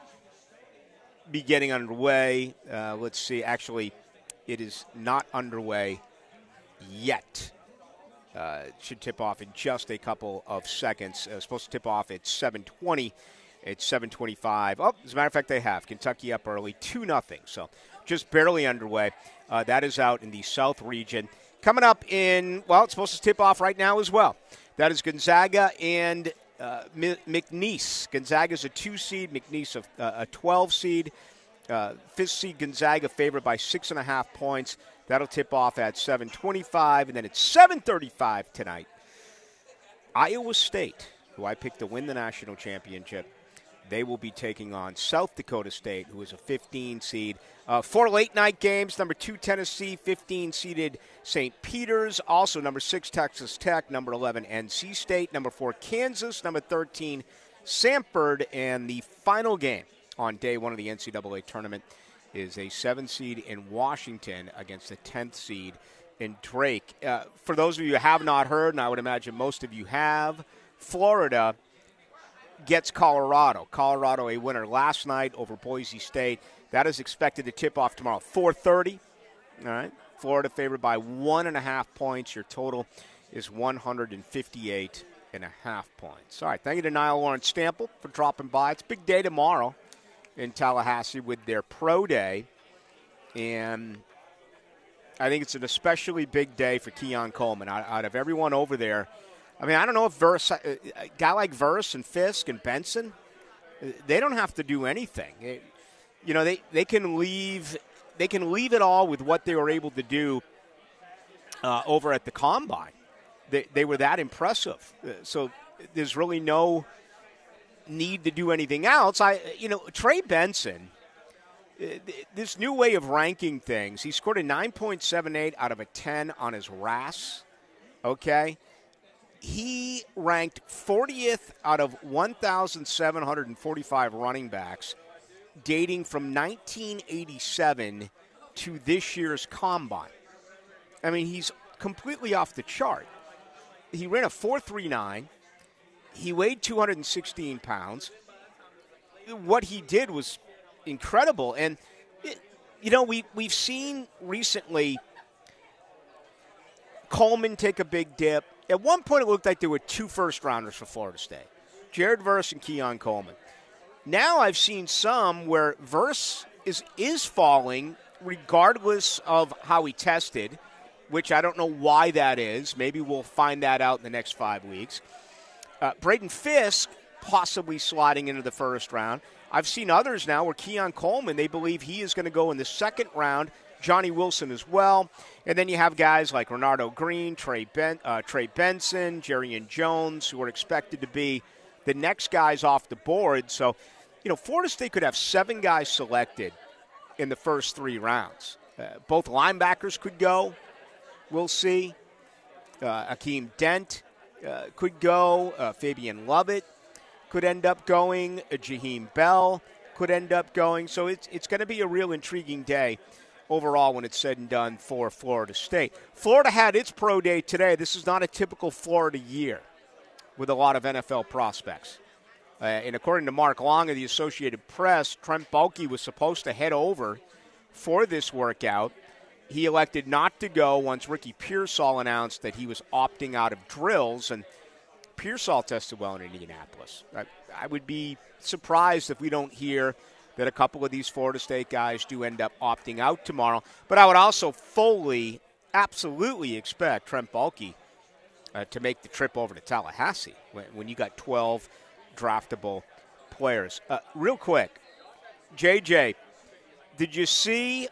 be getting underway. Let's see. Actually, it is not underway yet. It should tip off in just a couple of seconds. Supposed to tip off at 7:20. It's 7:25. Oh, as a matter of fact, they have. Kentucky up early, 2-0. So just barely underway. That is out in the South region. Coming up in, well, it's supposed to tip off right now as well. That is Gonzaga and McNeese. Gonzaga's a 2 seed, McNeese a 12 seed. 5th seed Gonzaga favored by 6.5 points. That'll tip off at 7:25, and then it's 7:35 tonight. Iowa State, who I picked to win the national championship, they will be taking on South Dakota State, who is a 15 seed. 4 late-night games, number 2 Tennessee, 15-seeded St. Peter's, also number 6 Texas Tech, number 11 NC State, number 4 Kansas, number 13 Samford, and the final game on day 1 of the NCAA tournament is a 7 seed in Washington against the 10th seed in Drake. For those of you who have not heard, and I would imagine most of you have, Florida gets Colorado. Colorado a winner last night over Boise State. That is expected to tip off tomorrow, 4:30. All right. Florida favored by 1.5 points. Your total is 158.5 points. All right. Thank you to Niall Lawrence Stample for dropping by. It's a big day tomorrow in Tallahassee with their pro day. And I think it's an especially big day for Keon Coleman. Out of everyone over there, I mean, I don't know if a guy like Verse and Fisk and Benson, they don't have to do anything. They can leave it all with what they were able to do over at the Combine. They were that impressive. So there's really no need to do anything else. Trey Benson, this new way of ranking things, he scored a 9.78 out of a 10 on his RAS. Okay. He ranked 40th out of 1,745 running backs dating from 1987 to this year's Combine. I mean, he's completely off the chart. He ran a 4.39. He weighed 216 pounds. What he did was incredible. And, we've seen recently Coleman take a big dip. At one point, it looked like there were 2 first-rounders for Florida State, Jared Verse and Keon Coleman. Now I've seen some where Verse is falling regardless of how he tested, which I don't know why that is. Maybe we'll find that out in the next 5 weeks. Braden Fisk possibly sliding into the first round. I've seen others now where Keon Coleman, they believe he is going to go in the second round. Johnny Wilson as well. And then you have guys like Renardo Green, Trey Benson, Jerrion Jones, who are expected to be the next guys off the board. So, Florida State could have 7 guys selected in the first 3 rounds. Both linebackers could go. We'll see. Akeem Dent could go. Fabian Lovett could end up going. Jaheim Bell could end up going. So it's going to be a real intriguing day overall when it's said and done for Florida State. Florida had its pro day today. This is not a typical Florida year with a lot of NFL prospects. And according to Mark Long of the Associated Press, Trent Baalke was supposed to head over for this workout. He elected not to go once Ricky Pearsall announced that he was opting out of drills, and Pearsall tested well in Indianapolis. I would be surprised if we don't hear that a couple of these Florida State guys do end up opting out tomorrow. But I would also absolutely expect Trent Baalke to make the trip over to Tallahassee when you got 12 draftable players. Real quick, JJ, did you see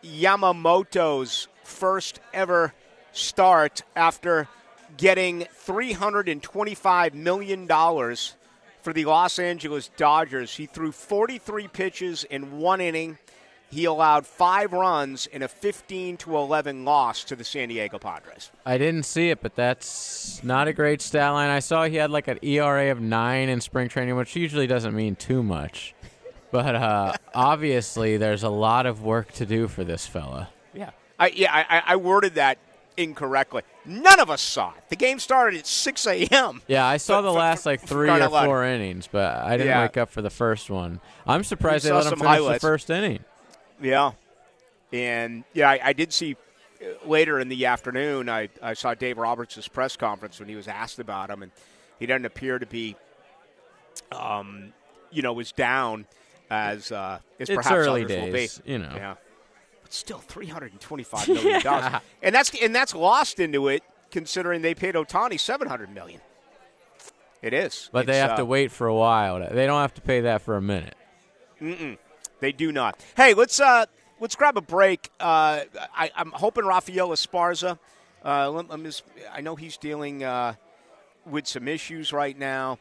Yamamoto's first ever start after getting $325 million for the Los Angeles Dodgers. He threw 43 pitches in 1 inning. He allowed 5 runs in a 15-11 loss to the San Diego Padres. I didn't see it, but that's not a great stat line. I saw he had like an ERA of 9 in spring training, which usually doesn't mean too much. But obviously there's a lot of work to do for this fella. Yeah. I worded that incorrectly. None of us saw it. The game started at 6 a.m. Yeah, I saw the last 3 or 4 innings, but I didn't wake up for the first one. I'm surprised they let him finish the first inning. Yeah. And, I did see later in the afternoon, I saw Dave Roberts' press conference when he was asked about him, and he doesn't appear to be, was down as perhaps early others days, will be. Yeah. But still, $325 million. Yeah. And that's lost into it, considering they paid Ohtani $700 million. It is. But they have to wait for a while. They don't have to pay that for a minute. They do not. Hey, let's grab a break. I'm hoping Rafael Esparza. I know he's dealing with some issues right now,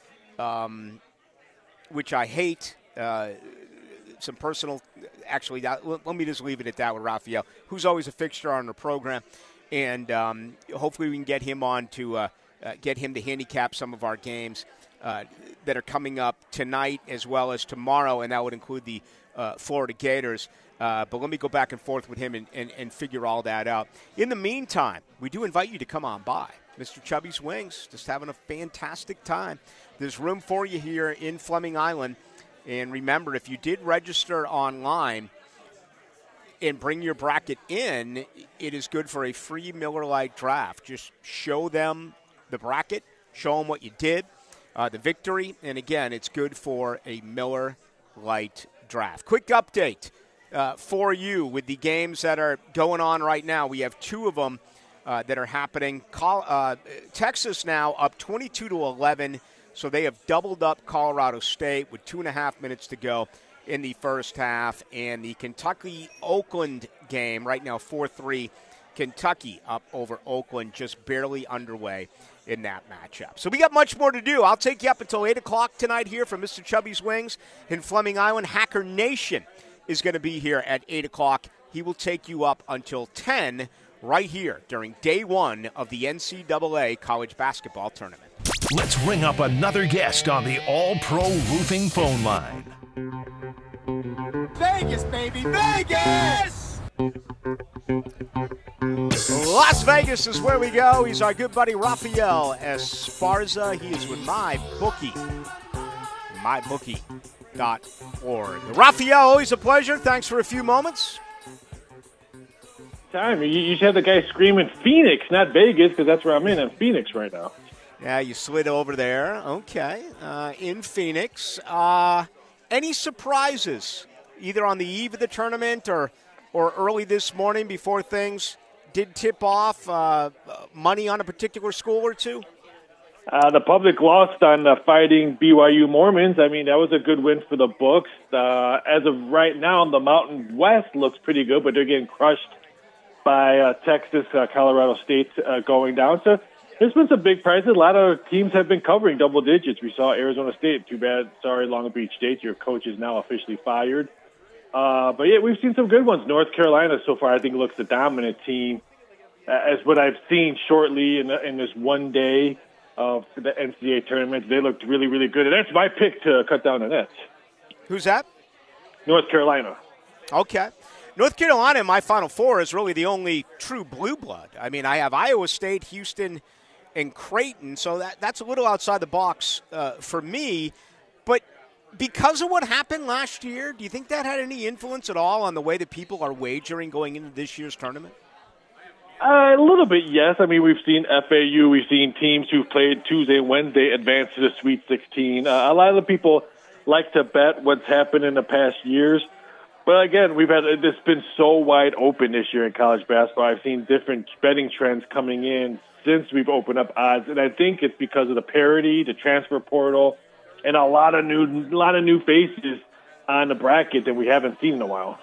which I hate. Some personal. Actually, let me just leave it at that with Rafael, who's always a fixture on the program, and hopefully we can get him on to get him to handicap some of our games that are coming up tonight as well as tomorrow, and that would include the Florida Gators. But let me go back and forth with him and figure all that out. In the meantime, we do invite you to come on by. Mr. Chubby's Wings, just having a fantastic time. There's room for you here in Fleming Island. And remember, if you did register online and bring your bracket in, it is good for a free Miller Lite draft. Just show them the bracket, show them what you did, the victory, and again, it's good for a Miller Lite draft. Quick update for you with the games that are going on right now. We have 2 of them that are happening. Texas now up 22-11. So they have doubled up Colorado State with 2.5 minutes to go in the first half. And the Kentucky-Oakland game right now, 4-3. Kentucky up over Oakland, just barely underway in that matchup. So we got much more to do. I'll take you up until 8 o'clock tonight here from Mr. Chubby's Wings in Fleming Island. Hacker Nation is going to be here at 8 o'clock. He will take you up until 10 right here during day 1 of the NCAA College Basketball Tournament. Let's ring up another guest on the All-Pro Roofing phone line. Vegas, baby, Vegas! Las Vegas is where we go. He's our good buddy Rafael Esparza. He is with MyBookie, mybookie.org. Rafael, always a pleasure. Thanks for a few moments. You should have the guy screaming Phoenix, not Vegas, because that's where I'm in. I'm Phoenix right now. Yeah, you slid over there. Okay. In Phoenix. Any surprises, either on the eve of the tournament or early this morning before things did tip off? Money on a particular school or two? The public lost on fighting BYU Mormons. I mean, that was a good win for the books. As of right now, the Mountain West looks pretty good, but they're getting crushed by Texas, Colorado State going down. So there's been some big prizes. A lot of teams have been covering double digits. We saw Arizona State. Too bad. Sorry, Long Beach State. Your coach is now officially fired. But, yeah, we've seen some good ones. North Carolina so far I think looks the dominant team. As what I've seen shortly in this one day of the NCAA tournament, they looked really, really good. And that's my pick to cut down the nets. Who's that? North Carolina. Okay. North Carolina in my Final Four is really the only true blue blood. I mean, I have Iowa State, Houston, and Creighton, so that's a little outside the box for me. But because of what happened last year, do you think that had any influence at all on the way that people are wagering going into this year's tournament? A little bit, yes. I mean, we've seen FAU, we've seen teams who've played Tuesday and Wednesday advance to the Sweet 16. A lot of the people like to bet what's happened in the past years. But again, it's been so wide open this year in college basketball. I've seen different betting trends coming in since we've opened up odds, and I think it's because of the parity, the transfer portal, and a lot of new faces on the bracket that we haven't seen in a while.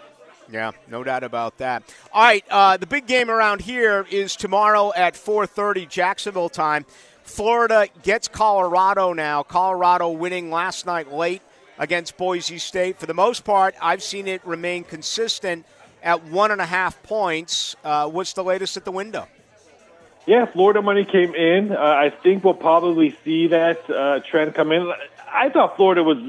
Yeah, no doubt about that. All right, the big game around here is tomorrow at 4:30 Jacksonville time. Florida gets Colorado now. Colorado winning last night late against Boise State. For the most part, I've seen it remain consistent at 1.5 points. What's the latest at the window? Yeah, Florida money came in. I think we'll probably see that trend come in. I thought Florida was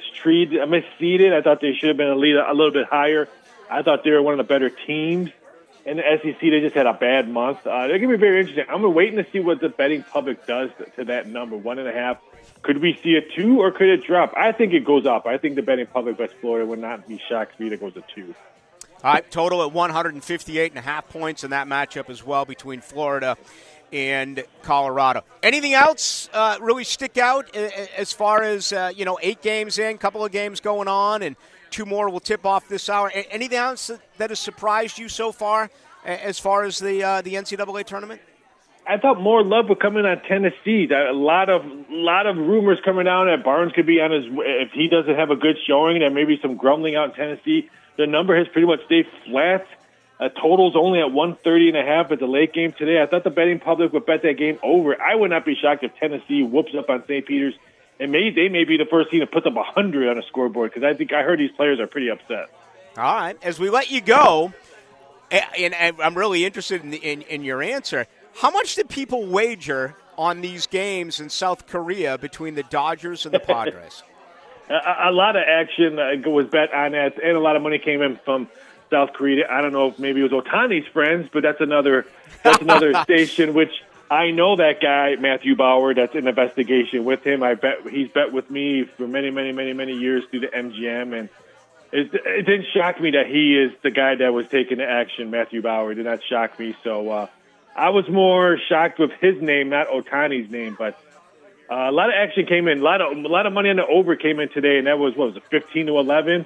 misseeded. I thought they should have been a little bit higher. I thought they were one of the better teams. In the SEC, they just had a bad month. They're going to be very interesting. I'm waiting to see what the betting public does to that number, 1.5. Could we see a 2 or could it drop? I think it goes up. I think the betting public bets Florida would not be shocked if it goes to 2. All right, total at 158.5 points in that matchup as well between Florida and Colorado. Anything else really stick out as far as, 8 games in, couple of games going on, and 2 more will tip off this hour? Anything else that has surprised you so far as far as the NCAA tournament? I thought more love would come in on Tennessee. A lot of rumors coming down that Barnes could be on his. If he doesn't have a good showing, there may be some grumbling out in Tennessee. The number has pretty much stayed flat. Total's only at 130.5 at the late game today. I thought the betting public would bet that game over. I would not be shocked if Tennessee whoops up on St. Peter's, and they may be the first team to put up 100 on a scoreboard, because I heard these players are pretty upset. All right, as we let you go, and I'm really interested in your answer. How much did people wager on these games in South Korea between the Dodgers and the Padres? A lot of action was bet on that, and a lot of money came in from South Korea. I don't know if maybe it was Ohtani's friends, but that's another station, which I know that guy, Matthew Bauer, that's in investigation with him. I bet he's bet with me for many, many, many, many years through the MGM, and it didn't shock me that he is the guy that was taking the action, Matthew Bauer. It did not shock me, so I was more shocked with his name, not Ohtani's name, but a lot of action came in. A lot of money on the over came in today, and that was, 15-11?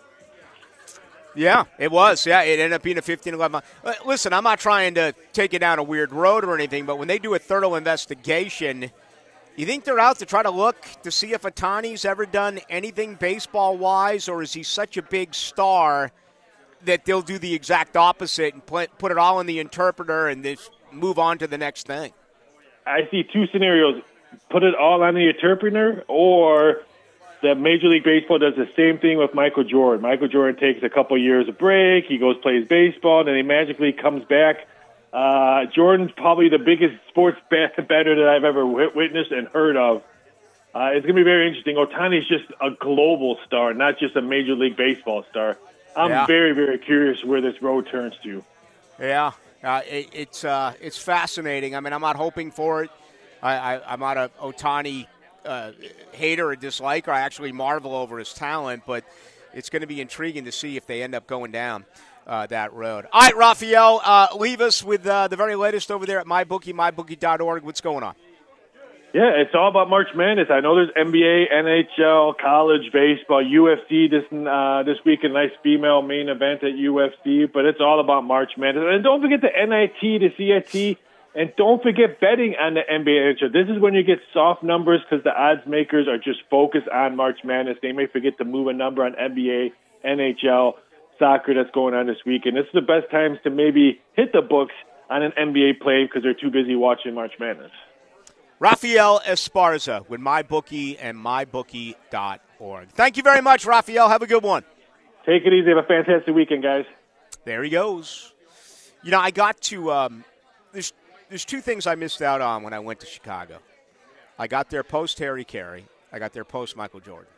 Yeah, it was. Yeah, it ended up being a 15-11. Listen, I'm not trying to take it down a weird road or anything, but when they do a thorough investigation, you think they're out to try to look to see if Ohtani's ever done anything baseball-wise, or is he such a big star that they'll do the exact opposite and put it all in the interpreter and just move on to the next thing? I see 2 scenarios. Put it all on the interpreter, or that Major League Baseball does the same thing with Michael Jordan. Michael Jordan takes a couple years of break. He goes plays baseball, and then he magically comes back. Jordan's probably the biggest sports bettor that I've ever witnessed and heard of. It's going to be very interesting. Ohtani's just a global star, not just a Major League Baseball star. I'm very, very curious where this road turns to. Yeah, it's fascinating. I mean, I'm not hoping for it. I'm not a Ohtani hater or disliker. I actually marvel over his talent, but it's going to be intriguing to see if they end up going down that road. All right, Raphael, leave us with the very latest over there at MyBookie, mybookie.org. What's going on? Yeah, it's all about March Madness. I know there's NBA, NHL, college baseball, UFC this week, a nice female main event at UFC, but it's all about March Madness. And don't forget the NIT, the CIT, and don't forget betting on the NBA NHL. This is when you get soft numbers because the odds makers are just focused on March Madness. They may forget to move a number on NBA, NHL, soccer that's going on this week. And this is the best times to maybe hit the books on an NBA play because they're too busy watching March Madness. Raphael Esparza with MyBookie and mybookie.org. Thank you very much, Raphael. Have a good one. Take it easy. Have a fantastic weekend, guys. There he goes. You know, I got to there's 2 things I missed out on when I went to Chicago. I got there post Harry Carey. I got there post Michael Jordan.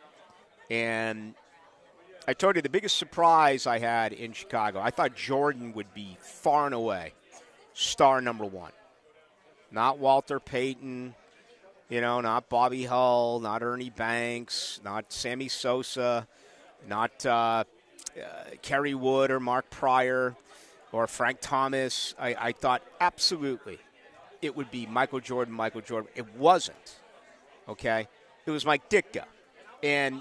And I told you the biggest surprise I had in Chicago, I thought Jordan would be far and away star number 1. Not Walter Payton, not Bobby Hull, not Ernie Banks, not Sammy Sosa, not Kerry Wood or Mark Pryor or Frank Thomas. I thought absolutely it would be Michael Jordan. It wasn't, okay? It was Mike Ditka. And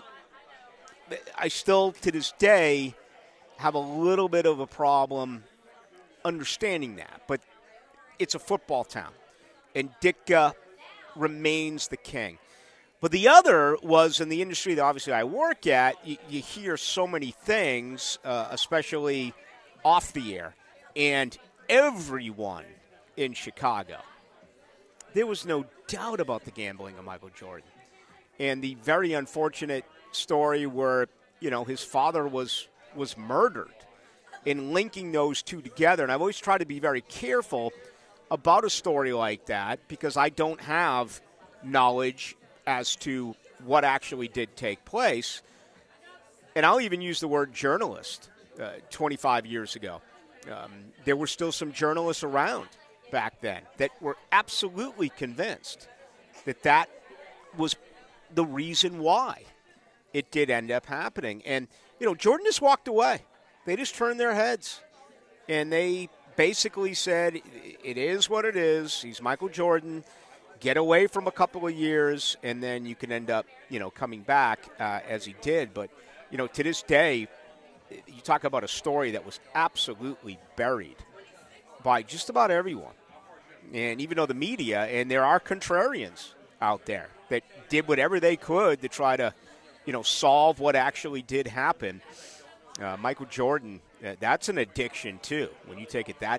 I still, to this day, have a little bit of a problem understanding that. But it's a football town. And Ditka remains the king. But the other was in the industry that obviously I work at, you hear so many things, especially off the air, and everyone in Chicago, there was no doubt about the gambling of Michael Jordan. And the very unfortunate story where, his father was murdered, in linking those two together. And I've always tried to be very careful about a story like that because I don't have knowledge as to what actually did take place. And I'll even use the word journalist 25 years ago. There were still some journalists around back then that were absolutely convinced that was the reason why it did end up happening. And, Jordan just walked away. They just turned their heads. And they basically said, it is what it is. He's Michael Jordan. Get away from a couple of years, and then you can end up, coming back as he did. But, to this day, you talk about a story that was absolutely buried by just about everyone. And even though the media, and there are contrarians out there that did whatever they could to try to, solve what actually did happen. Michael Jordan, that's an addiction too. When you take it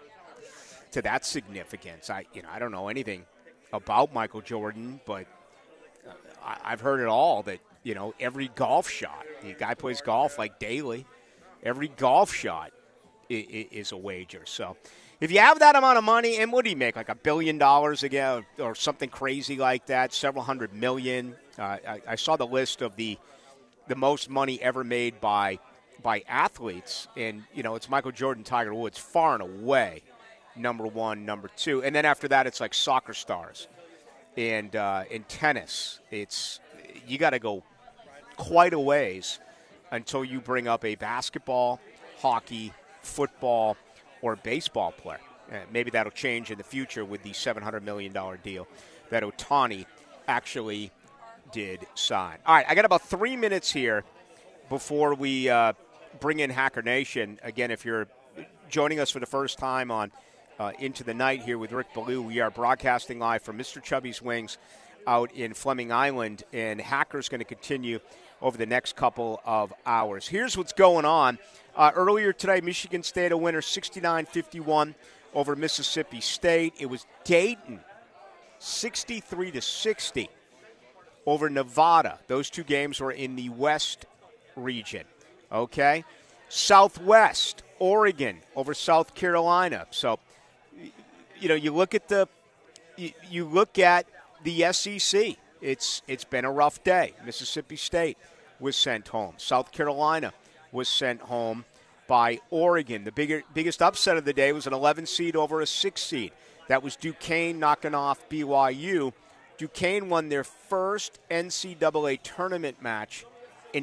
to that significance, I don't know anything about Michael Jordan, but I've heard it all that, every golf shot, the guy plays golf like daily, every golf shot is a wager. So if you have that amount of money, and what do you make, like $1 billion again or something crazy like that, several $100 million? I saw the list of the most money ever made by athletes, and, it's Michael Jordan, Tiger Woods, far and away number one, number two. And then after that, it's like soccer stars. And in tennis, you got to go quite a ways until you bring up a basketball, hockey, football, or baseball player. Maybe that'll change in the future with the $700 million deal that Ohtani actually did sign. All right, I got about 3 minutes here before we bring in Hacker Nation. Again, if you're joining us for the first time on Into the Night here with Rick Ballou, we are broadcasting live from Mr. Chubby's Wings out in Fleming Island, and Hacker's going to continue over the next couple of hours. Here's what's going on. Earlier today, Michigan State a winner 69-51 over Mississippi State. It was Dayton 63-60 over Nevada. Those two games were in the West region. Okay? Southwest, Oregon over South Carolina. So, you look at the SEC. It's been a rough day. Mississippi State was sent home. South Carolina was sent home by Oregon. The biggest upset of the day was an 11 seed over a 6 seed. That was Duquesne knocking off BYU. Duquesne won their first NCAA tournament match in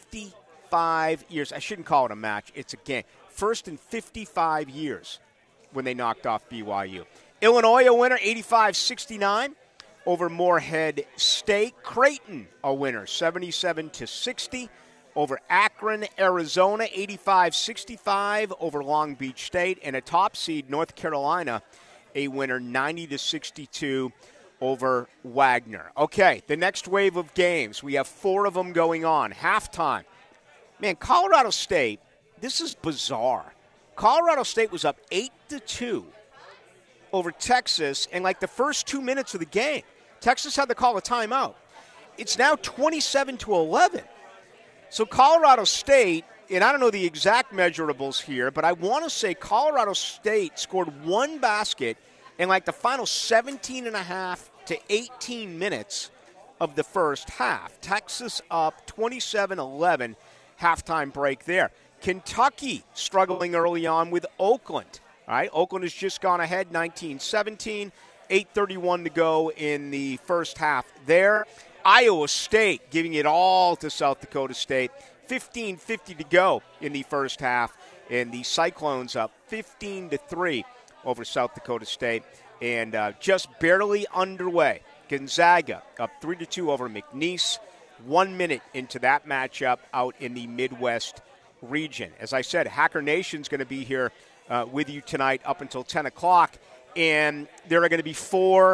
55 years. I shouldn't call it a match. It's a game. First in 55 years when they knocked off BYU. Illinois a winner, 85-69 over Morehead State. Creighton a winner, 77-60 over Akron, Arizona, 85-65 over Long Beach State. And a top seed, North Carolina, a winner, 90-62 over Wagner. Okay, the next wave of games. We have 4 of them going on. Halftime. Man, Colorado State, this is bizarre. Colorado State was up 8-2 over Texas, and like the first 2 minutes of the game, Texas had to call a timeout. It's now 27-11. So Colorado State, and I don't know the exact measurables here, but I want to say Colorado State scored 1 basket in like the final 17 and a half to 18 minutes of the first half. Texas up 27-11, halftime break there. Kentucky struggling early on with Oakland. All right, Oakland has just gone ahead 19-17, 8:31 to go in the first half there. Iowa State giving it all to South Dakota State, 15:50 to go in the first half, and the Cyclones up 15-3 over South Dakota State, and just barely underway. Gonzaga up 3-2 over McNeese, 1 minute into that matchup out in the Midwest region. As I said, Hacker Nation's going to be here with you tonight up until 10 o'clock, and there are going to be 4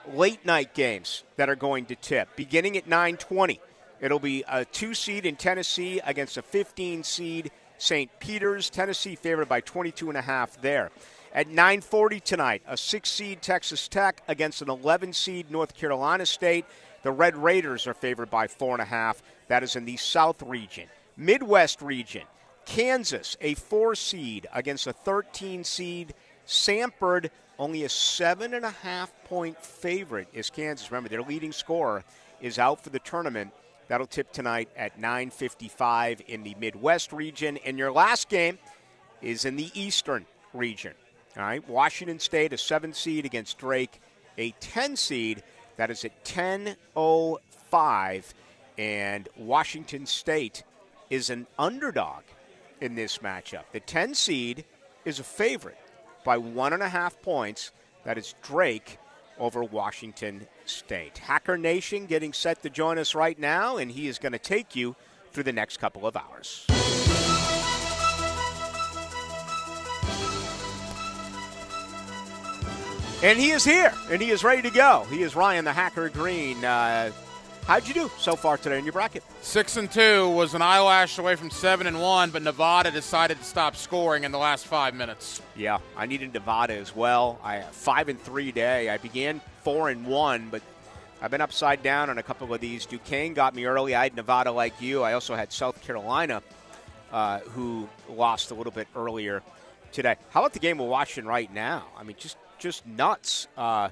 late night games that are going to tip. Beginning at 9:20, it'll be a 2-seed in Tennessee against a 15-seed St. Peter's. Tennessee favored by 22.5 there. At 9:40 tonight, a 6-seed Texas Tech against an 11-seed North Carolina State. The Red Raiders are favored by 4.5. That is in the South region. Midwest region, Kansas, a 4-seed against a 13-seed Samford. Only a 7.5-point favorite is Kansas. Remember, their leading scorer is out for the tournament. That'll tip tonight at 9:55 in the Midwest region. And your last game is in the Eastern region. All right, Washington State, a 7-seed against Drake, a 10-seed. That is at 10:05. And Washington State is an underdog in this matchup. The 10-seed is a favorite by 1.5 points. That is Drake over Washington State. Hacker Nation getting set to join us right now, and he is going to take you through the next couple of hours. And he is here, and he is ready to go. He is Ryan the Hacker Green. How'd you do so far today in your bracket? 6-2, was an eyelash away from 7-1, but Nevada decided to stop scoring in the last 5 minutes. Yeah, I needed Nevada as well. I 5-3 day. I began 4-1, but I've been upside down on a couple of these. Duquesne got me early. I had Nevada like you. I also had South Carolina, who lost a little bit earlier today. How about the game we're watching right now? I mean, just nuts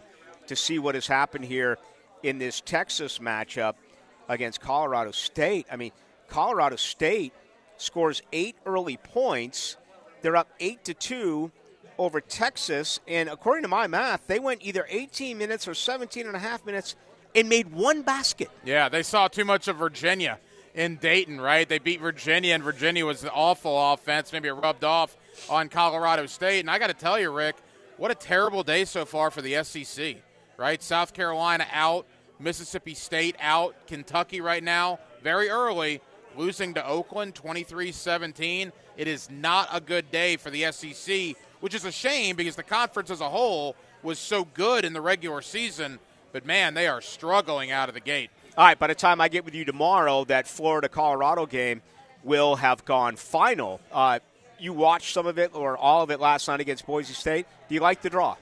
to see what has happened here in this Texas matchup against Colorado State. I mean, Colorado State scores 8 early points. They're up 8-2 over Texas. And according to my math, they went either 18 minutes or 17.5 minutes and made 1 basket. Yeah, they saw too much of Virginia in Dayton, right? They beat Virginia, and Virginia was an awful offense. Maybe it rubbed off on Colorado State. And I got to tell you, Rick, what a terrible day so far for the SEC, right? South Carolina out, Mississippi State out, Kentucky right now, very early, losing to Oakland 23-17. It is not a good day for the SEC, which is a shame because the conference as a whole was so good in the regular season. But, man, they are struggling out of the gate. All right, by the time I get with you tomorrow, that Florida-Colorado game will have gone final. You watched some of it or all of it last night against Boise State. Do you like the draw?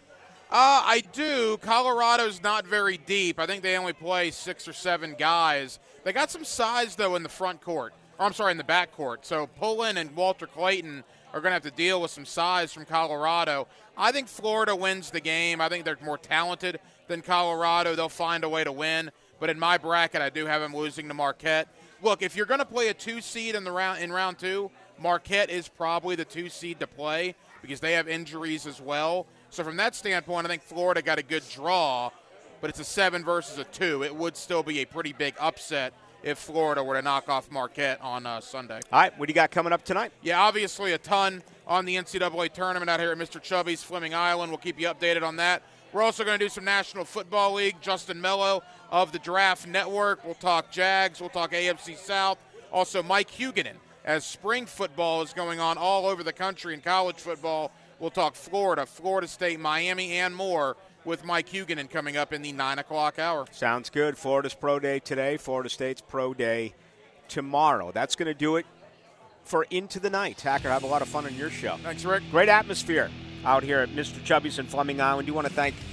I do. Colorado's not very deep. I think they only play 6 or 7 guys. They got some size, though, in the front court. Or, I'm sorry, in the back court. So Pullen and Walter Clayton are going to have to deal with some size from Colorado. I think Florida wins the game. I think they're more talented than Colorado. They'll find a way to win. But in my bracket, I do have them losing to Marquette. Look, if you're going to play a 2-seed in round 2, Marquette is probably the 2-seed to play because they have injuries as well. So from that standpoint, I think Florida got a good draw, but it's a 7 versus a 2. It would still be a pretty big upset if Florida were to knock off Marquette on Sunday. All right, what do you got coming up tonight? Yeah, obviously a ton on the NCAA tournament out here at Mr. Chubby's Fleming Island. We'll keep you updated on that. We're also going to do some National Football League. Justin Mello of the Draft Network. We'll talk Jags. We'll talk AFC South. Also Mike Huguenin, as spring football is going on all over the country in college football. We'll talk Florida, Florida State, Miami, and more with Mike Huguenin coming up in the 9 o'clock hour. Sounds good. Florida's Pro Day today. Florida State's Pro Day tomorrow. That's going to do it for Into the Night. Hacker, have a lot of fun on your show. Thanks, Rick. Great atmosphere out here at Mr. Chubby's in Fleming Island. Do want to thank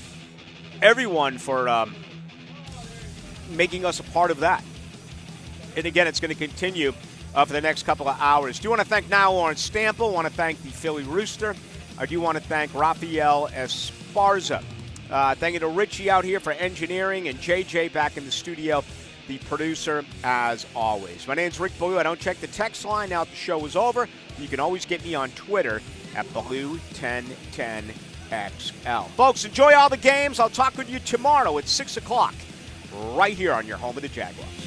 everyone for making us a part of that. And again, it's going to continue for the next couple of hours. Do you want to thank Now Lawrence Stample? Want to thank the Philly Rooster? I do want to thank Rafael Esparza. Thank you to Richie out here for engineering and JJ back in the studio, the producer, as always. My name's Rick Ballou. I don't check the text line now that the show is over. You can always get me on Twitter at Ballou1010XL. Folks, enjoy all the games. I'll talk with you tomorrow at 6 o'clock right here on your home of the Jaguars.